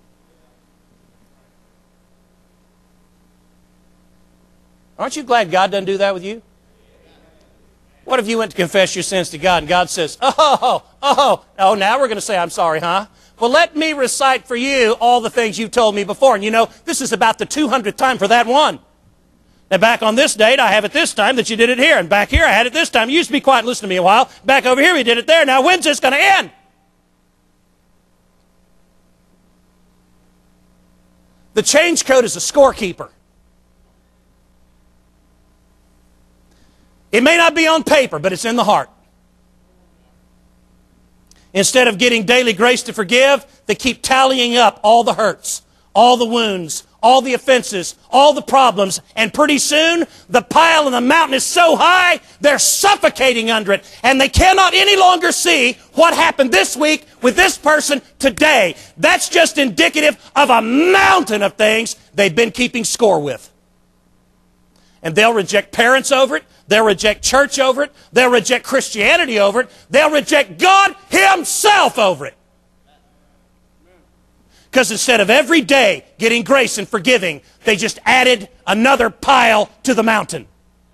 Aren't you glad God doesn't do that with you? What if you went to confess your sins to God and God says, oh, oh, oh, now we're going to say, I'm sorry, huh? Well, let me recite for you all the things you told me before. And you know, this is about the two hundredth time for that one. Now, back on this date, I have it this time that you did it here. And back here, I had it this time. You used to be quiet and listen to me a while. Back over here, we did it there. Now, when's this going to end? The change code is a scorekeeper. It may not be on paper, but it's in the heart. Instead of getting daily grace to forgive, they keep tallying up all the hurts, all the wounds, all the offenses, all the problems, and pretty soon the pile and the mountain is so high, they're suffocating under it, and they cannot any longer see what happened this week with this person today. That's just indicative of a mountain of things they've been keeping score with. And they'll reject parents over it. They'll reject church over it. They'll reject Christianity over it. They'll reject God Himself over it. Because instead of every day getting grace and forgiving, they just added another pile to the mountain.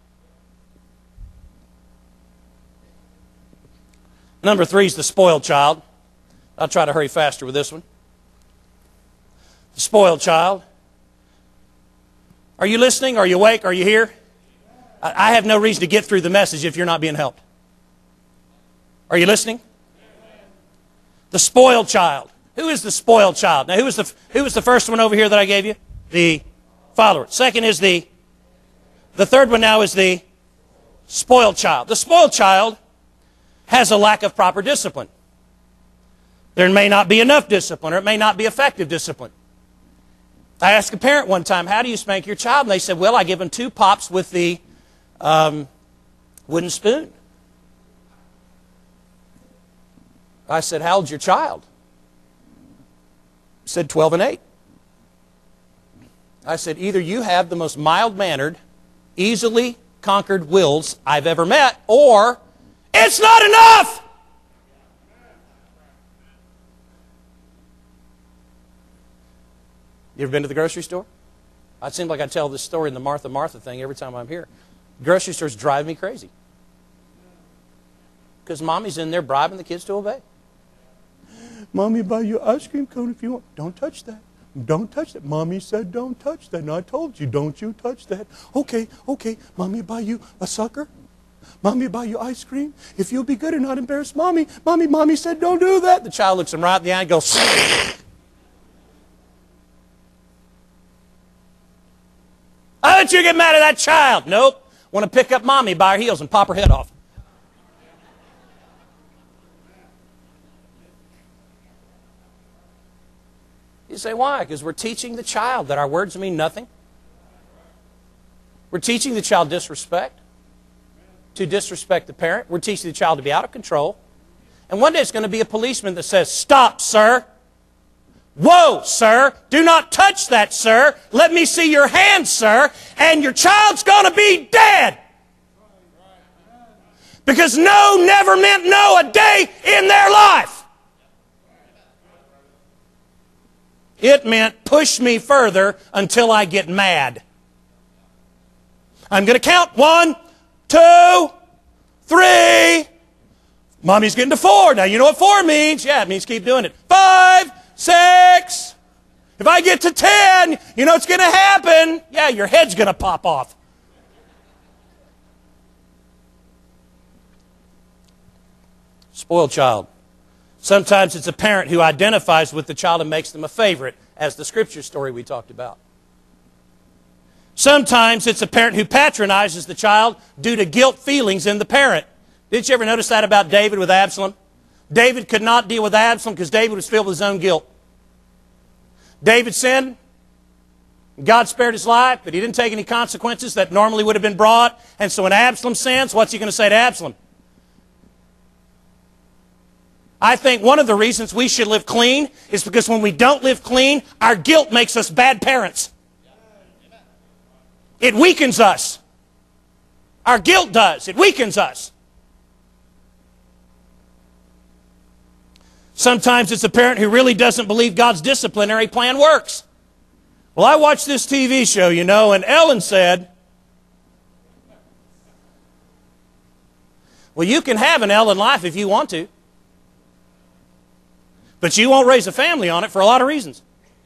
Number three is the spoiled child. I'll try to hurry faster with this one. The spoiled child. Are you listening? Are you awake? Are you here? I have no reason to get through the message if you're not being helped. Are you listening? The spoiled child. Who is the spoiled child? Now, who was the, who was the first one over here that I gave you? The follower. Second is the, the third one now is the spoiled child. The spoiled child has a lack of proper discipline. There may not be enough discipline, or it may not be effective discipline. I asked a parent one time, how do you spank your child? And they said, well, I give them two pops with the um, wooden spoon. I said, how old's your child? He said, twelve and eight. I said, either you have the most mild-mannered, easily conquered wills I've ever met, or it's not enough! You ever been to the grocery store? It seems like I tell this story in the Martha, Martha thing every time I'm here. Grocery stores drive me crazy. Because mommy's in there bribing the kids to obey. Mommy, buy you ice cream cone if you want. Don't touch that. Don't touch that. Mommy said don't touch that. And I told you, don't you touch that. Okay, okay. Mommy, buy you a sucker. Mommy, buy you ice cream. If you'll be good and not embarrass Mommy. Mommy, Mommy said don't do that. The child looks him right in the eye and goes, "How did you get mad at that child?" Nope. Want to pick up Mommy by her heels and pop her head off. You say, why? Because we're teaching the child that our words mean nothing. We're teaching the child disrespect, to disrespect the parent. We're teaching the child to be out of control. And one day it's going to be a policeman that says, "Stop, sir. Whoa, sir. Do not touch that, sir. Let me see your hands, sir." And your child's going to be dead. Because no never meant no a day in their life. It meant push me further until I get mad. I'm going to count. One, two, three. Mommy's getting to four. Now you know what four means. Yeah, it means keep doing it. Five, six. If I get to ten, you know what's going to happen. Yeah, your head's going to pop off. Spoiled child. Sometimes it's a parent who identifies with the child and makes them a favorite, as the scripture story we talked about. Sometimes it's a parent who patronizes the child due to guilt feelings in the parent. Didn't you ever notice that about David with Absalom? David could not deal with Absalom because David was filled with his own guilt. David sinned. God spared his life, but he didn't take any consequences that normally would have been brought. And so when Absalom sins, what's he going to say to Absalom? I think one of the reasons we should live clean is because when we don't live clean, our guilt makes us bad parents. It weakens us. Our guilt does. It weakens us. Sometimes it's a parent who really doesn't believe God's disciplinary plan works. Well, I watched this T V show, you know, and Ellen said, well, you can have an Ellen life if you want to. But you won't raise a family on it for a lot of reasons.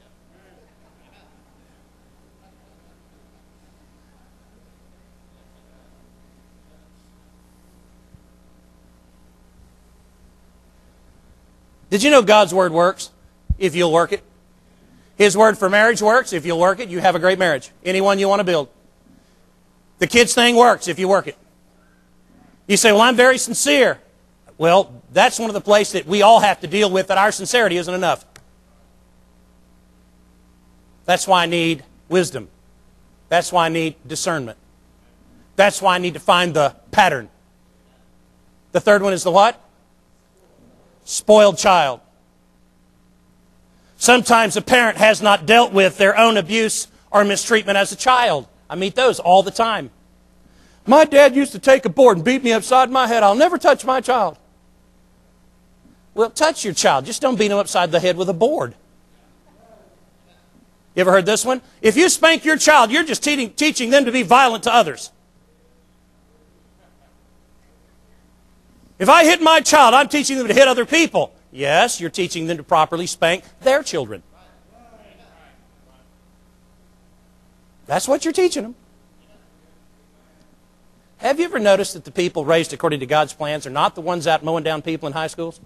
Did you know God's Word works if you'll work it? His Word for marriage works. If you'll work it, you have a great marriage. Anyone you want to build. The kids thing works if you work it. You say, well, I'm very sincere. Well, that's one of the places that we all have to deal with, that our sincerity isn't enough. That's why I need wisdom. That's why I need discernment. That's why I need to find the pattern. The third one is the what? Spoiled child. Sometimes a parent has not dealt with their own abuse or mistreatment as a child. I meet those all the time. My dad used to take a board and beat me upside my head. I'll never touch my child. Well, touch your child. Just don't beat him upside the head with a board. You ever heard this one? If you spank your child, you're just teaching, teaching them to be violent to others. If I hit my child, I'm teaching them to hit other people. Yes, you're teaching them to properly spank their children. That's what you're teaching them. Have you ever noticed that the people raised according to God's plans are not the ones out mowing down people in high schools?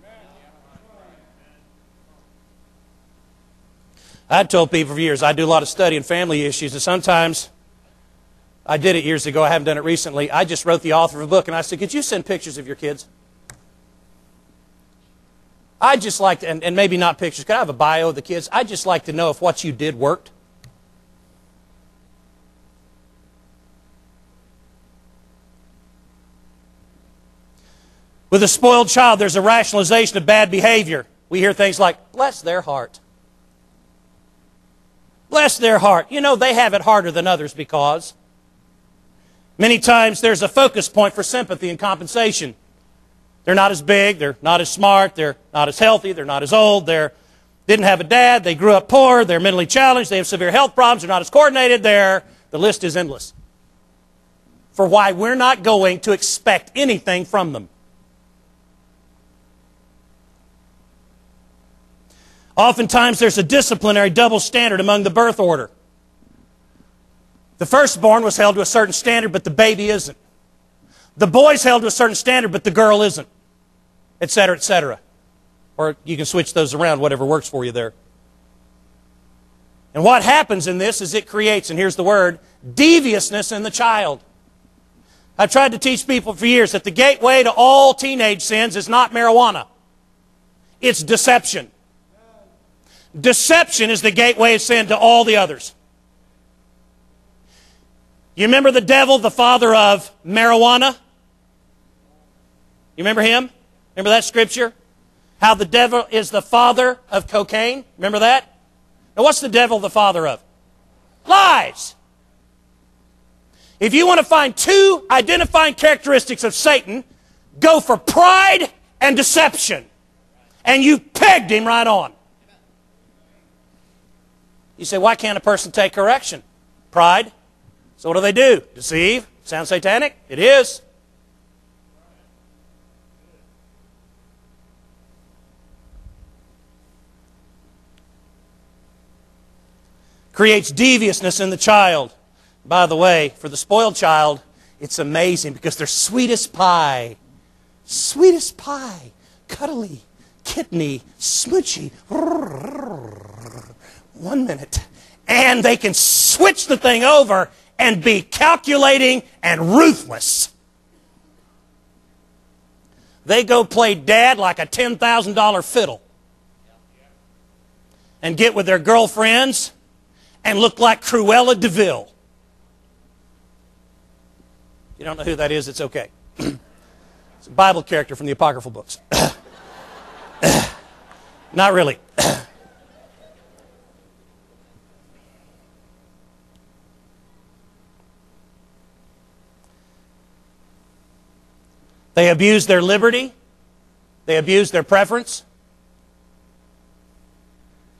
I've told people for years, I do a lot of study in family issues, and sometimes, I did it years ago, I haven't done it recently, I just wrote the author of a book, and I said, could you send pictures of your kids? I'd just like to, and, and maybe not pictures, could I have a bio of the kids? I'd just like to know if what you did worked. With a spoiled child, there's a rationalization of bad behavior. We hear things like, bless their heart. Bless their heart. You know, they have it harder than others because many times there's a focus point for sympathy and compensation. They're not as big, they're not as smart, they're not as healthy, they're not as old, they didn't have a dad, they grew up poor, they're mentally challenged, they have severe health problems, they're not as coordinated, they're, the list is endless. For why we're not going to expect anything from them. Oftentimes there's a disciplinary double standard among the birth order. The firstborn was held to a certain standard, but the baby isn't. The boy's held to a certain standard, but the girl isn't. Et cetera, et cetera. Or you can switch those around, whatever works for you there. And what happens in this is it creates, and here's the word, deviousness in the child. I've tried to teach people for years that the gateway to all teenage sins is not marijuana. It's deception. Deception is the gateway of sin to all the others. You remember the devil, the father of marijuana? You remember him? Remember that scripture? How the devil is the father of cocaine? Remember that? Now what's the devil the father of? Lies. If you want to find two identifying characteristics of Satan, go for pride and deception. And you pegged him right on. You say, why can't a person take correction? Pride. So what do they do? Deceive? Sound satanic? It is. Creates deviousness in the child. By the way, for the spoiled child, it's amazing because they're sweetest pie. Sweetest pie. Cuddly, kitteny, smoochy. One minute. And they can switch the thing over and be calculating and ruthless. They go play dad like a ten thousand dollar fiddle. And get with their girlfriends and look like Cruella de Vil. If you don't know who that is, it's okay. It's a Bible character from the apocryphal books. Not really. They abuse their liberty. They abuse their preference.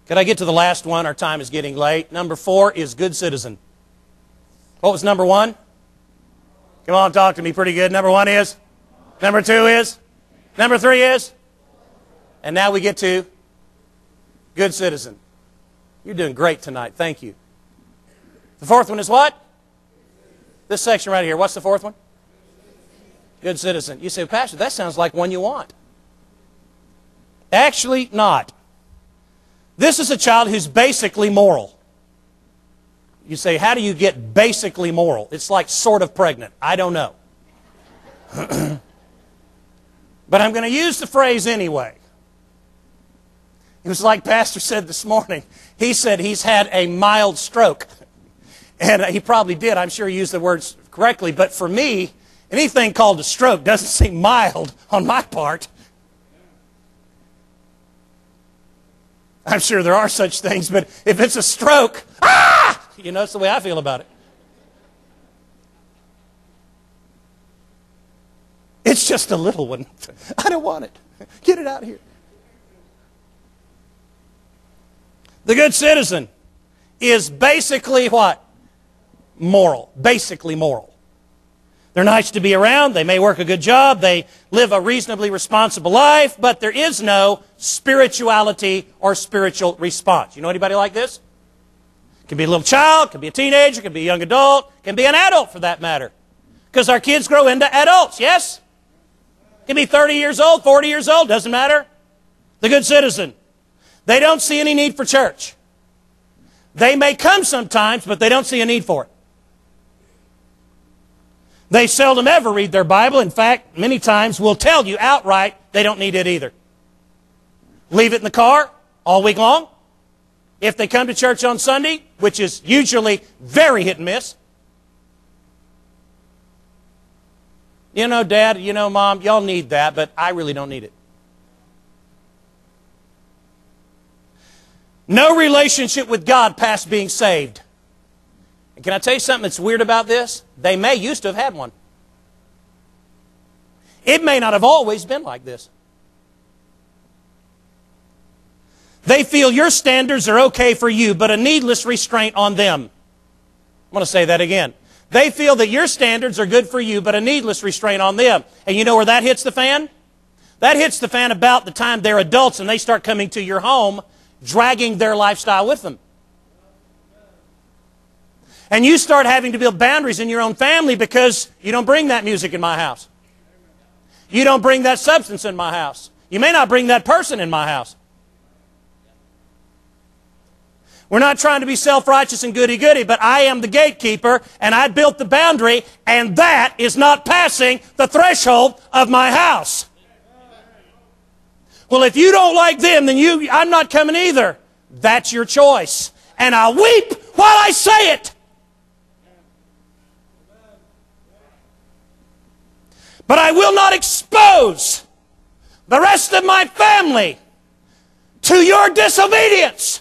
Could I get to the last one? Our time is getting late. Number four is good citizen. What was number one? Come on, talk to me pretty good. Number one is? Number two is? Number three is? And now we get to good citizen. You're doing great tonight. Thank you. The fourth one is what? This section right here. What's the fourth one? Good citizen. You say, Pastor, that sounds like one you want. Actually, not. This is a child who's basically moral. You say, how do you get basically moral? It's like sort of pregnant. I don't know. But I'm going to use the phrase anyway. It was like Pastor said this morning. He said he's had a mild stroke. And he probably did. I'm sure he used the words correctly. But for me, anything called a stroke doesn't seem mild on my part. I'm sure there are such things, but if it's a stroke, ah! You know, that's the way I feel about it. It's just a little one. I don't want it. Get it out of here. The good citizen is basically what? Moral. Basically moral. They're nice to be around. They may work a good job. They live a reasonably responsible life, but there is no spirituality or spiritual response. You know anybody like this? Can be a little child, can be a teenager, can be a young adult, can be an adult for that matter. Because our kids grow into adults, yes? Can be thirty years old, forty years old, doesn't matter. The good citizen. They don't see any need for church. They may come sometimes, but they don't see a need for it. They seldom ever read their Bible. In fact, many times will tell you outright they don't need it either. Leave it in the car all week long. If they come to church on Sunday, which is usually very hit and miss. You know, Dad, you know, Mom, y'all need that, but I really don't need it. No relationship with God past being saved. And can I tell you something that's weird about this? They may used to have had one. It may not have always been like this. They feel your standards are okay for you, but a needless restraint on them. I want to say that again. They feel that your standards are good for you, but a needless restraint on them. And you know where that hits the fan? That hits the fan about the time they're adults and they start coming to your home, dragging their lifestyle with them. And you start having to build boundaries in your own family because you don't bring that music in my house. You don't bring that substance in my house. You may not bring that person in my house. We're not trying to be self-righteous and goody-goody, but I am the gatekeeper, and I built the boundary, and that is not passing the threshold of my house. Well, if you don't like them, then you, I'm not coming either. That's your choice. And I'll weep while I say it. But I will not expose the rest of my family to your disobedience.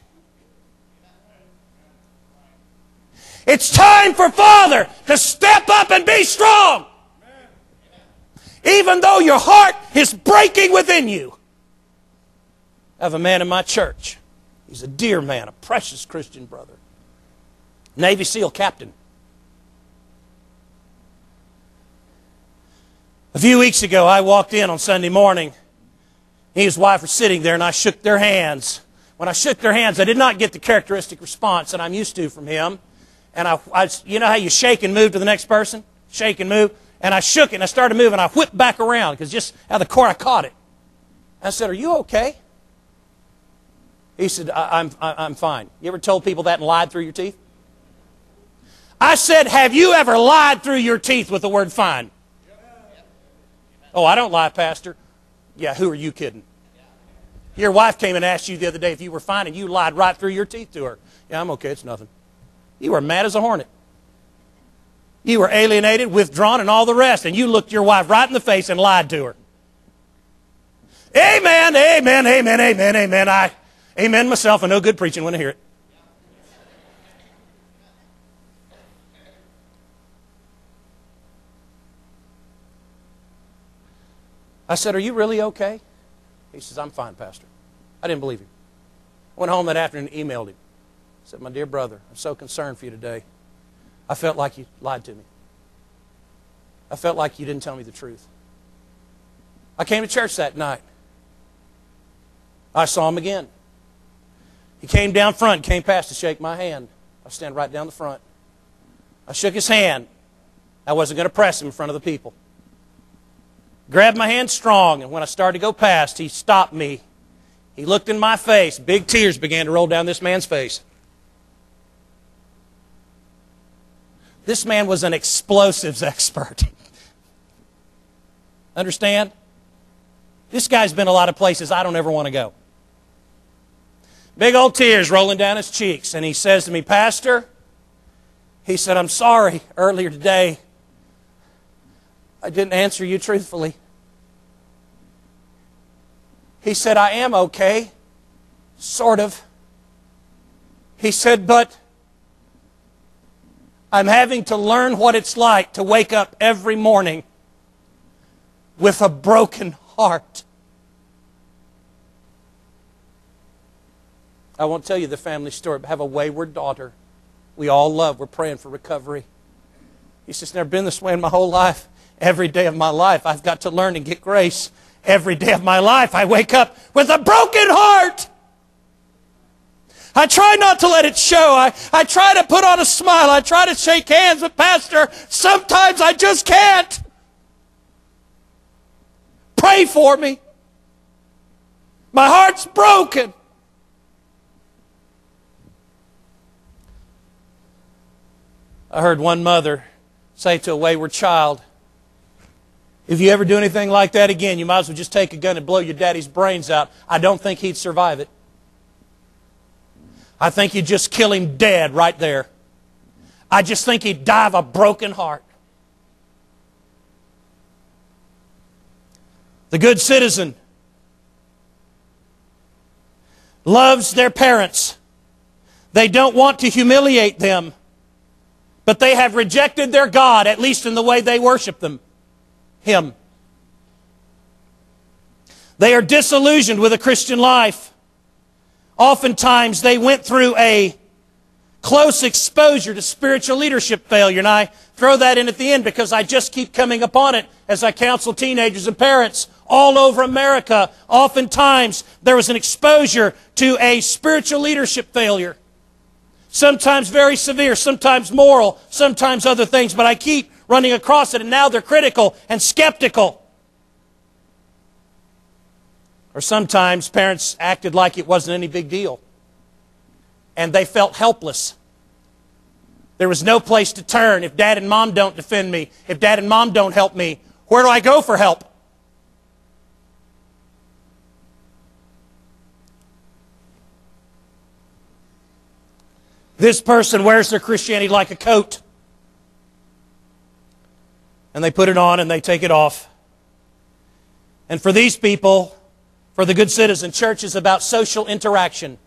It's time for Father to step up and be strong. Even though your heart is breaking within you. I have a man in my church. He's a dear man, a precious Christian brother. Navy SEAL captain. A few weeks ago, I walked in on Sunday morning. He and his wife were sitting there, and I shook their hands. When I shook their hands, I did not get the characteristic response that I'm used to from him. And I, I, you know how you shake and move to the next person? Shake and move. And I shook it, and I started moving. I whipped back around, because just out of the core, I caught it. I said, "Are you okay?" He said, I, I'm, I, I'm fine. You ever told people that and lied through your teeth? I said, have you ever lied through your teeth with the word fine? Oh, I don't lie, Pastor. Yeah, who are you kidding? Your wife came and asked you the other day if you were fine, and you lied right through your teeth to her. Yeah, I'm okay, it's nothing. You were mad as a hornet. You were alienated, withdrawn, and all the rest, and you looked your wife right in the face and lied to her. Amen, amen, amen, amen, amen. I amen myself, and no good preaching when I hear it. I said, "Are you really okay?" He says, "I'm fine, Pastor." I didn't believe him. I went home that afternoon and emailed him. I said, my dear brother, I'm so concerned for you today. I felt like you lied to me. I felt like you didn't tell me the truth. I came to church that night. I saw him again. He came down front, came past to shake my hand. I stand right down the front. I shook his hand. I wasn't going to press him in front of the people. Grabbed my hand strong, and when I started to go past, he stopped me. He looked in my face. Big tears began to roll down this man's face. This man was an explosives expert. Understand? This guy's been a lot of places I don't ever want to go. Big old tears rolling down his cheeks. And he says to me, Pastor, he said, I'm sorry earlier today I didn't answer you truthfully. He said, I am okay. Sort of. He said, but I'm having to learn what it's like to wake up every morning with a broken heart. I won't tell you the family story, but I have a wayward daughter we all love. We're praying for recovery. He says, never been this way in my whole life. Every day of my life, I've got to learn and get grace. Every day of my life, I wake up with a broken heart. I try not to let it show. I, I try to put on a smile. I try to shake hands with Pastor. Sometimes I just can't. Pray for me. My heart's broken. I heard one mother say to a wayward child, if you ever do anything like that again, you might as well just take a gun and blow your daddy's brains out. I don't think he'd survive it. I think you'd just kill him dead right there. I just think he'd die of a broken heart. The good citizen loves their parents. They don't want to humiliate them, but they have rejected their God, at least in the way they worship them, Him. They are disillusioned with a Christian life. Oftentimes they went through a close exposure to spiritual leadership failure. And I throw that in at the end because I just keep coming upon it as I counsel teenagers and parents all over America. Oftentimes there was an exposure to a spiritual leadership failure. Sometimes very severe, sometimes moral, sometimes other things. But I keep running across it, and now they're critical and skeptical. Or sometimes parents acted like it wasn't any big deal. And they felt helpless. There was no place to turn. If dad and mom don't defend me, if dad and mom don't help me, where do I go for help? This person wears their Christianity like a coat. And they put it on and they take it off. And for these people, for the good citizen, church is about social interaction,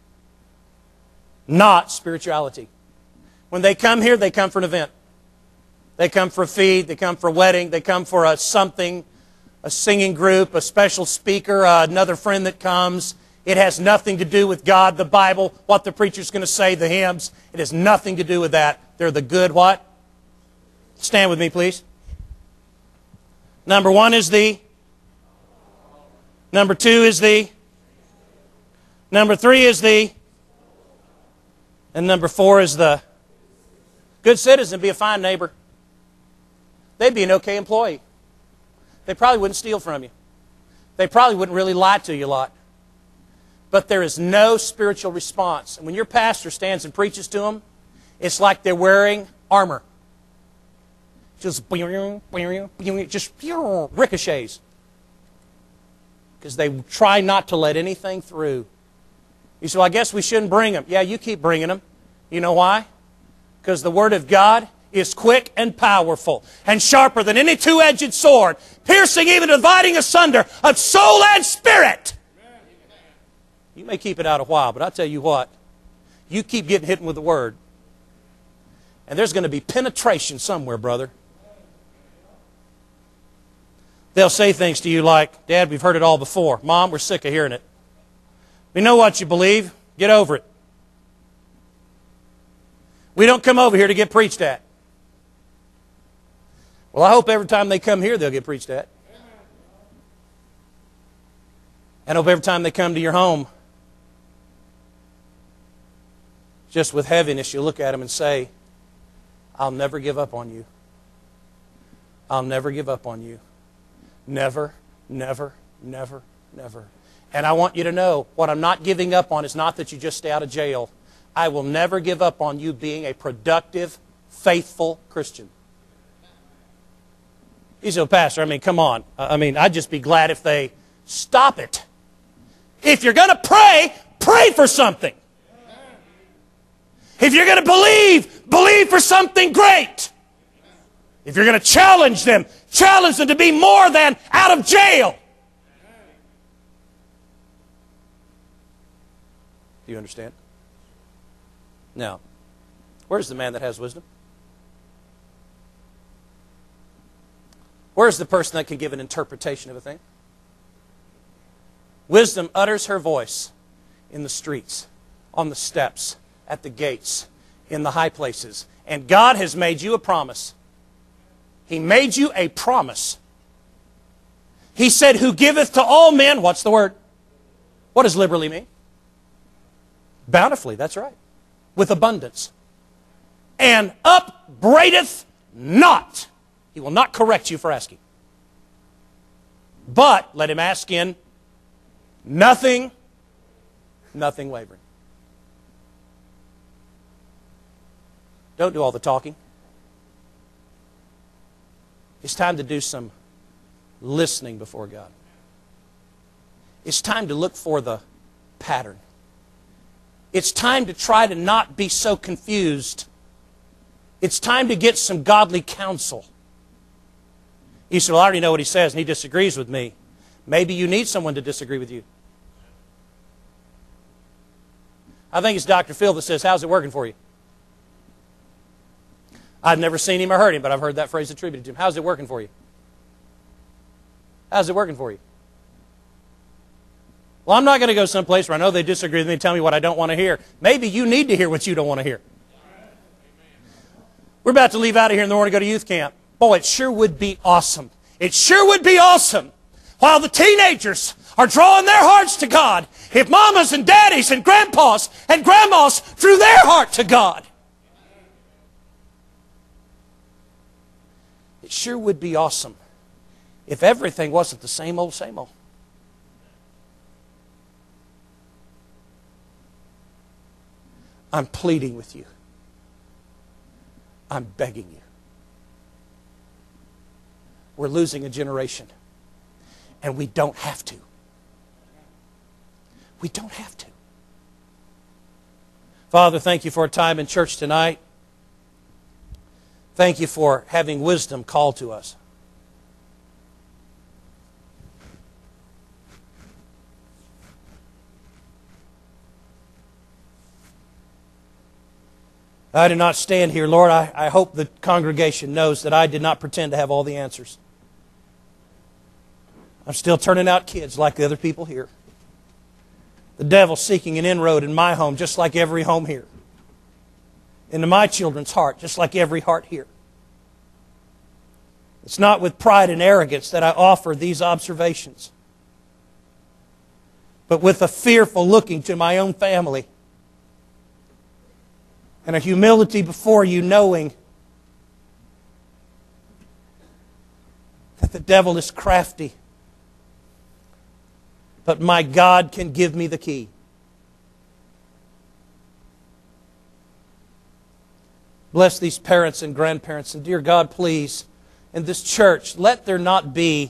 not spirituality. When they come here, they come for an event. They come for a feed, they come for a wedding, they come for a something, a singing group, a special speaker, uh, another friend that comes. It has nothing to do with God, the Bible, what the preacher's going to say, the hymns. It has nothing to do with that. They're the good what? Stand with me, please. Number one is the. Number two is the. Number three is the. And number four is the. Good citizen, be a fine neighbor. They'd be an okay employee. They probably wouldn't steal from you. They probably wouldn't really lie to you a lot. But there is no spiritual response. And when your pastor stands and preaches to them, it's like they're wearing armor. Just, just ricochets. Because they try not to let anything through. You say, well, I guess we shouldn't bring them. Yeah, you keep bringing them. You know why? Because the Word of God is quick and powerful and sharper than any two-edged sword, piercing even dividing asunder of soul and spirit. You may keep it out a while, but I'll tell you what. You keep getting hit with the Word. And there's going to be penetration somewhere, brother. They'll say things to you like, Dad, we've heard it all before. Mom, we're sick of hearing it. We know what you believe. Get over it. We don't come over here to get preached at. Well, I hope every time they come here, they'll get preached at. And I hope every time they come to your home, just with heaviness, you'll look at them and say, I'll never give up on you. I'll never give up on you. Never, never, never, never. And I want you to know, what I'm not giving up on is not that you just stay out of jail. I will never give up on you being a productive, faithful Christian. You say, well, Pastor, I mean, come on. I mean, I'd just be glad if they stop it. If you're going to pray, pray for something. If you're going to believe, believe for something great. If you're going to challenge them, challenge them to be more than out of jail. Do you understand? Now, where's the man that has wisdom? Where's the person that can give an interpretation of a thing? Wisdom utters her voice in the streets, on the steps, at the gates, in the high places. And God has made you a promise. He made you a promise. He said, who giveth to all men, what's the word? What does liberally mean? Bountifully, that's right. With abundance. And upbraideth not. He will not correct you for asking. But let him ask in nothing, nothing wavering. Don't do all the talking. It's time to do some listening before God. It's time to look for the pattern. It's time to try to not be so confused. It's time to get some godly counsel. You say, well, I already know what he says and he disagrees with me. Maybe you need someone to disagree with you. I think it's Doctor Phil that says, how's it working for you? I've never seen him or heard him, but I've heard that phrase attributed to him. How's it working for you? How's it working for you? Well, I'm not going to go someplace where I know they disagree with me and tell me what I don't want to hear. Maybe you need to hear what you don't want to hear. We're about to leave out of here in the morning to go to youth camp. Boy, it sure would be awesome. It sure would be awesome while the teenagers are drawing their hearts to God, if mamas and daddies and grandpas and grandmas drew their heart to God. It sure would be awesome if everything wasn't the same old, same old. I'm pleading with you. I'm begging you. We're losing a generation. And we don't have to. We don't have to. Father, thank you for a time in church tonight. Thank you for having wisdom called to us. I do not stand here, Lord. I, I hope the congregation knows that I did not pretend to have all the answers. I'm still turning out kids like the other people here. The devil's seeking an inroad in my home just like every home here. Into my children's heart just like every heart here. It's not with pride and arrogance that I offer these observations, but with a fearful looking to my own family and a humility before you, knowing that the devil is crafty, but my God can give me the key. Bless these parents and grandparents. And dear God, please, in this church, let there not be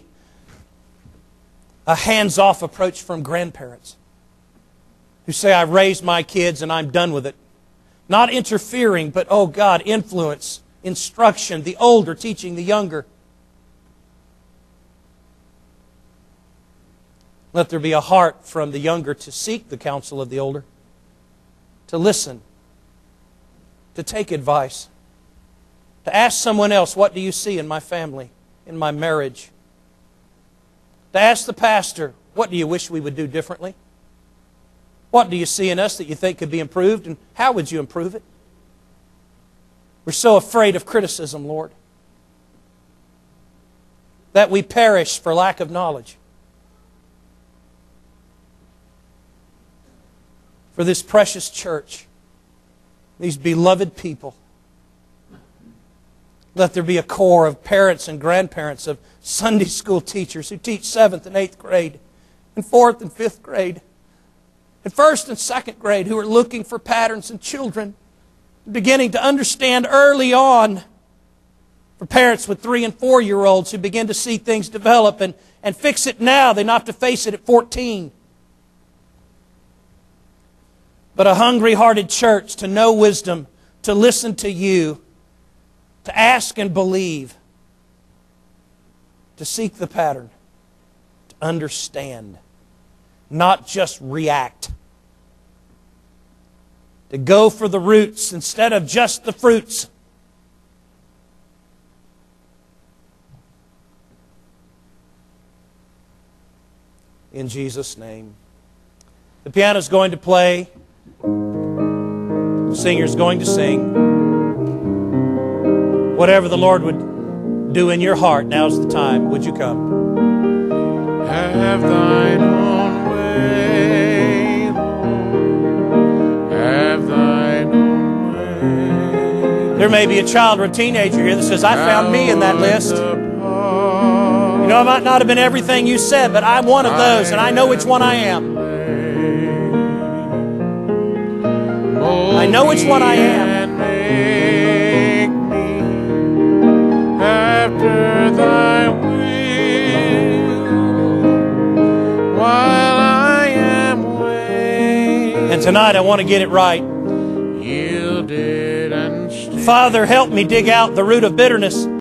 a hands-off approach from grandparents who say, I raised my kids and I'm done with it. Not interfering, but, oh God, influence, instruction, the older teaching the younger. Let there be a heart from the younger to seek the counsel of the older, to listen, to take advice, to ask someone else, what do you see in my family, in my marriage? To ask the pastor, what do you wish we would do differently? What do you see in us that you think could be improved, and how would you improve it? We're so afraid of criticism, Lord, that we perish for lack of knowledge. For this precious church, these beloved people, let there be a core of parents and grandparents, of Sunday school teachers who teach seventh and eighth grade, and fourth and fifth grade, and first and second grade, who are looking for patterns in children, beginning to understand early on. For parents with three and four-year-olds who begin to see things develop and, and fix it now, they not have to face it at fourteen. But a hungry-hearted church to know wisdom, to listen to you, to ask and believe, to seek the pattern, to understand, not just react, to go for the roots instead of just the fruits. In Jesus' name. The piano's going to play. The singer's going to sing. Whatever the Lord would do in your heart, now's the time. Would you come? Have thine own way, Lord. Have thine own way. There may be a child or a teenager here that says, I found me in that list. You know, I might not have been everything you said, but I'm one of those, and I know which one I am. I know which one I am. After thy will, while I am waiting. And tonight I want to get it right. Yielded and still. Father, help me dig out the root of bitterness.